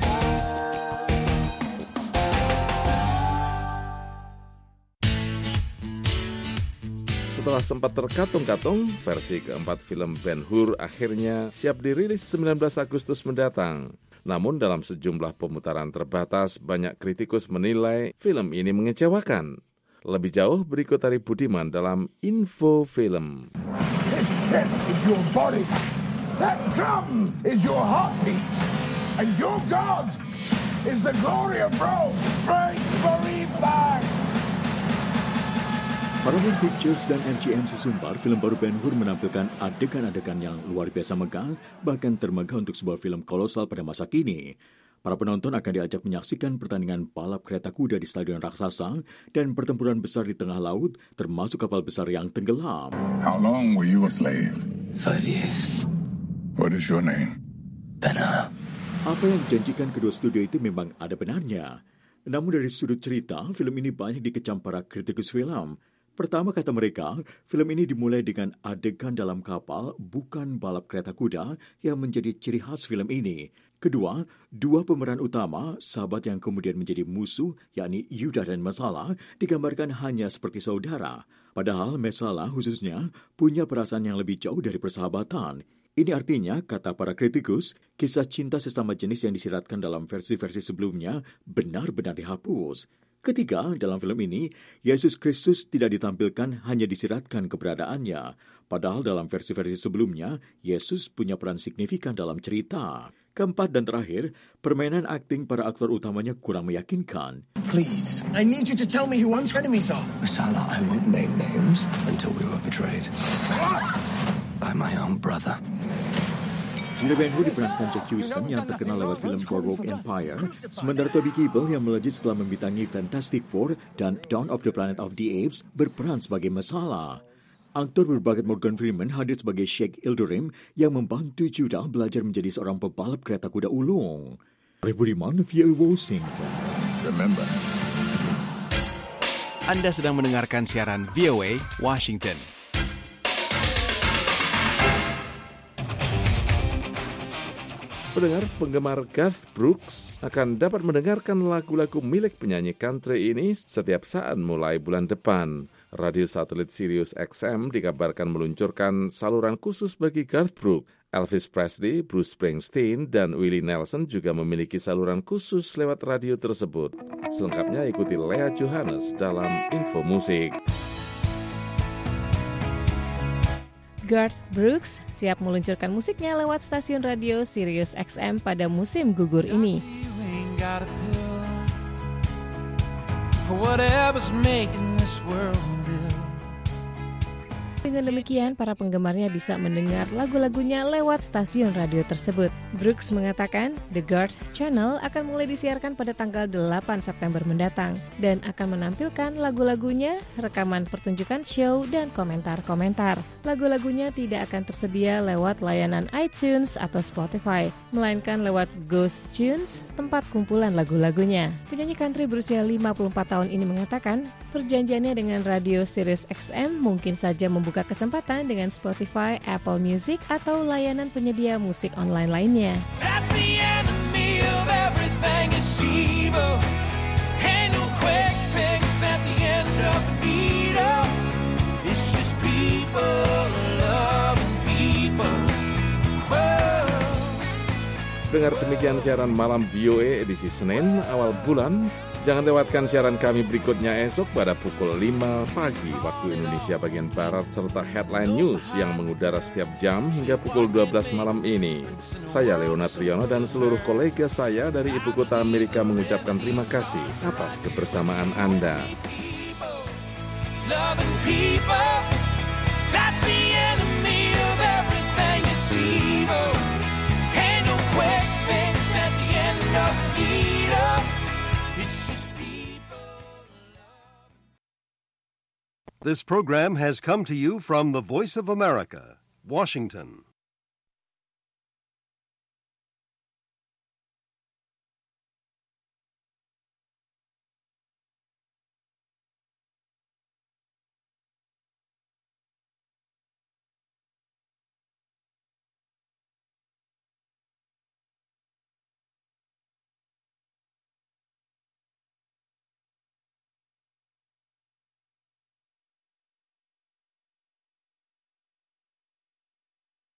Setelah sempat terkatung-katung, versi keempat film Ben-Hur akhirnya siap dirilis sembilan belas Agustus mendatang. Namun dalam sejumlah pemutaran terbatas, banyak kritikus menilai film ini mengecewakan. Lebih jauh berikut dari Budiman dalam Info Film. This step is your body. That drum is your heartbeat. And your God is the glory of Rome. Praise for impact. Paramount Pictures dan M G M sesumbar film baru Ben-Hur menampilkan adegan-adegan yang luar biasa megah, bahkan termegah untuk sebuah film kolosal pada masa kini. Para penonton akan diajak menyaksikan pertandingan balap kereta kuda di stadion raksasa dan pertempuran besar di tengah laut, termasuk kapal besar yang tenggelam. How long were you a slave? Five years. What is your name? Ben-Hur. Apa yang dijanjikan kedua studio itu memang ada benarnya. Namun dari sudut cerita, film ini banyak dikecam para kritikus film. Pertama, kata mereka, film ini dimulai dengan adegan dalam kapal, bukan balap kereta kuda yang menjadi ciri khas film ini. Kedua, dua pemeran utama, sahabat yang kemudian menjadi musuh, yakni Yuda dan Mesala, digambarkan hanya seperti saudara. Padahal Mesala khususnya punya perasaan yang lebih jauh dari persahabatan. Ini artinya, kata para kritikus, kisah cinta sesama jenis yang disiratkan dalam versi-versi sebelumnya benar-benar dihapus. Ketiga, dalam film ini, Yesus Kristus tidak ditampilkan, hanya disiratkan keberadaannya. Padahal dalam versi-versi sebelumnya, Yesus punya peran signifikan dalam cerita. Keempat dan terakhir, permainan akting para aktor utamanya kurang meyakinkan. Please, I need you to tell me who An's enemies are. Masala, I won't name names until we were betrayed by my own brother. Jika Ben-Hur diperankan Jack Huston yang terkenal lewat film Boardwalk Empire, sementara Toby Kebbell yang melejit setelah membintangi Fantastic Four dan Dawn of the Planet of the Apes berperan sebagai Mesala. Aktor berbakat Morgan Freeman hadir sebagai Sheikh Ildurim yang membantu Judah belajar menjadi seorang pebalap kereta kuda ulung. Budiman, V O A Washington. Remember. Anda sedang mendengarkan siaran V O A Washington. Pendengar penggemar Garth Brooks akan dapat mendengarkan lagu-lagu milik penyanyi country ini setiap saat mulai bulan depan. Radio satelit Sirius X M dikabarkan meluncurkan saluran khusus bagi Garth Brooks. Elvis Presley, Bruce Springsteen, dan Willie Nelson juga memiliki saluran khusus lewat radio tersebut. Selengkapnya ikuti Lea Johannes dalam Info Musik. Garth Brooks siap meluncurkan musiknya lewat stasiun radio Sirius X M pada musim gugur ini. Dengan demikian, para penggemarnya bisa mendengar lagu-lagunya lewat stasiun radio tersebut. Brooks mengatakan, The Garth Channel akan mulai disiarkan pada tanggal delapan September mendatang dan akan menampilkan lagu-lagunya, rekaman pertunjukan show, dan komentar-komentar. Lagu-lagunya tidak akan tersedia lewat layanan iTunes atau Spotify, melainkan lewat Ghost Tunes, tempat kumpulan lagu-lagunya. Penyanyi country berusia lima puluh empat tahun ini mengatakan, perjanjiannya dengan radio Sirius X M mungkin saja membuka kesempatan dengan Spotify, Apple Music, atau layanan penyedia musik online lainnya. That's the enemy of everything is evil. Ain't no quick fix at the end of the needle. It's just people loving people. Dengar demikian siaran malam V O A edisi Senin awal bulan. Jangan lewatkan siaran kami berikutnya esok pada pukul lima pagi waktu Indonesia bagian Barat serta Headline News yang mengudara setiap jam hingga pukul dua belas malam ini. Saya Leonard Triono dan seluruh kolega saya dari Ibu Kota Amerika mengucapkan terima kasih atas kebersamaan Anda. Loving people, that's the enemy of everything that's evil. Ain't no quick fix at the end of the needle. It's just people. This program has come to you from the Voice of America, Washington.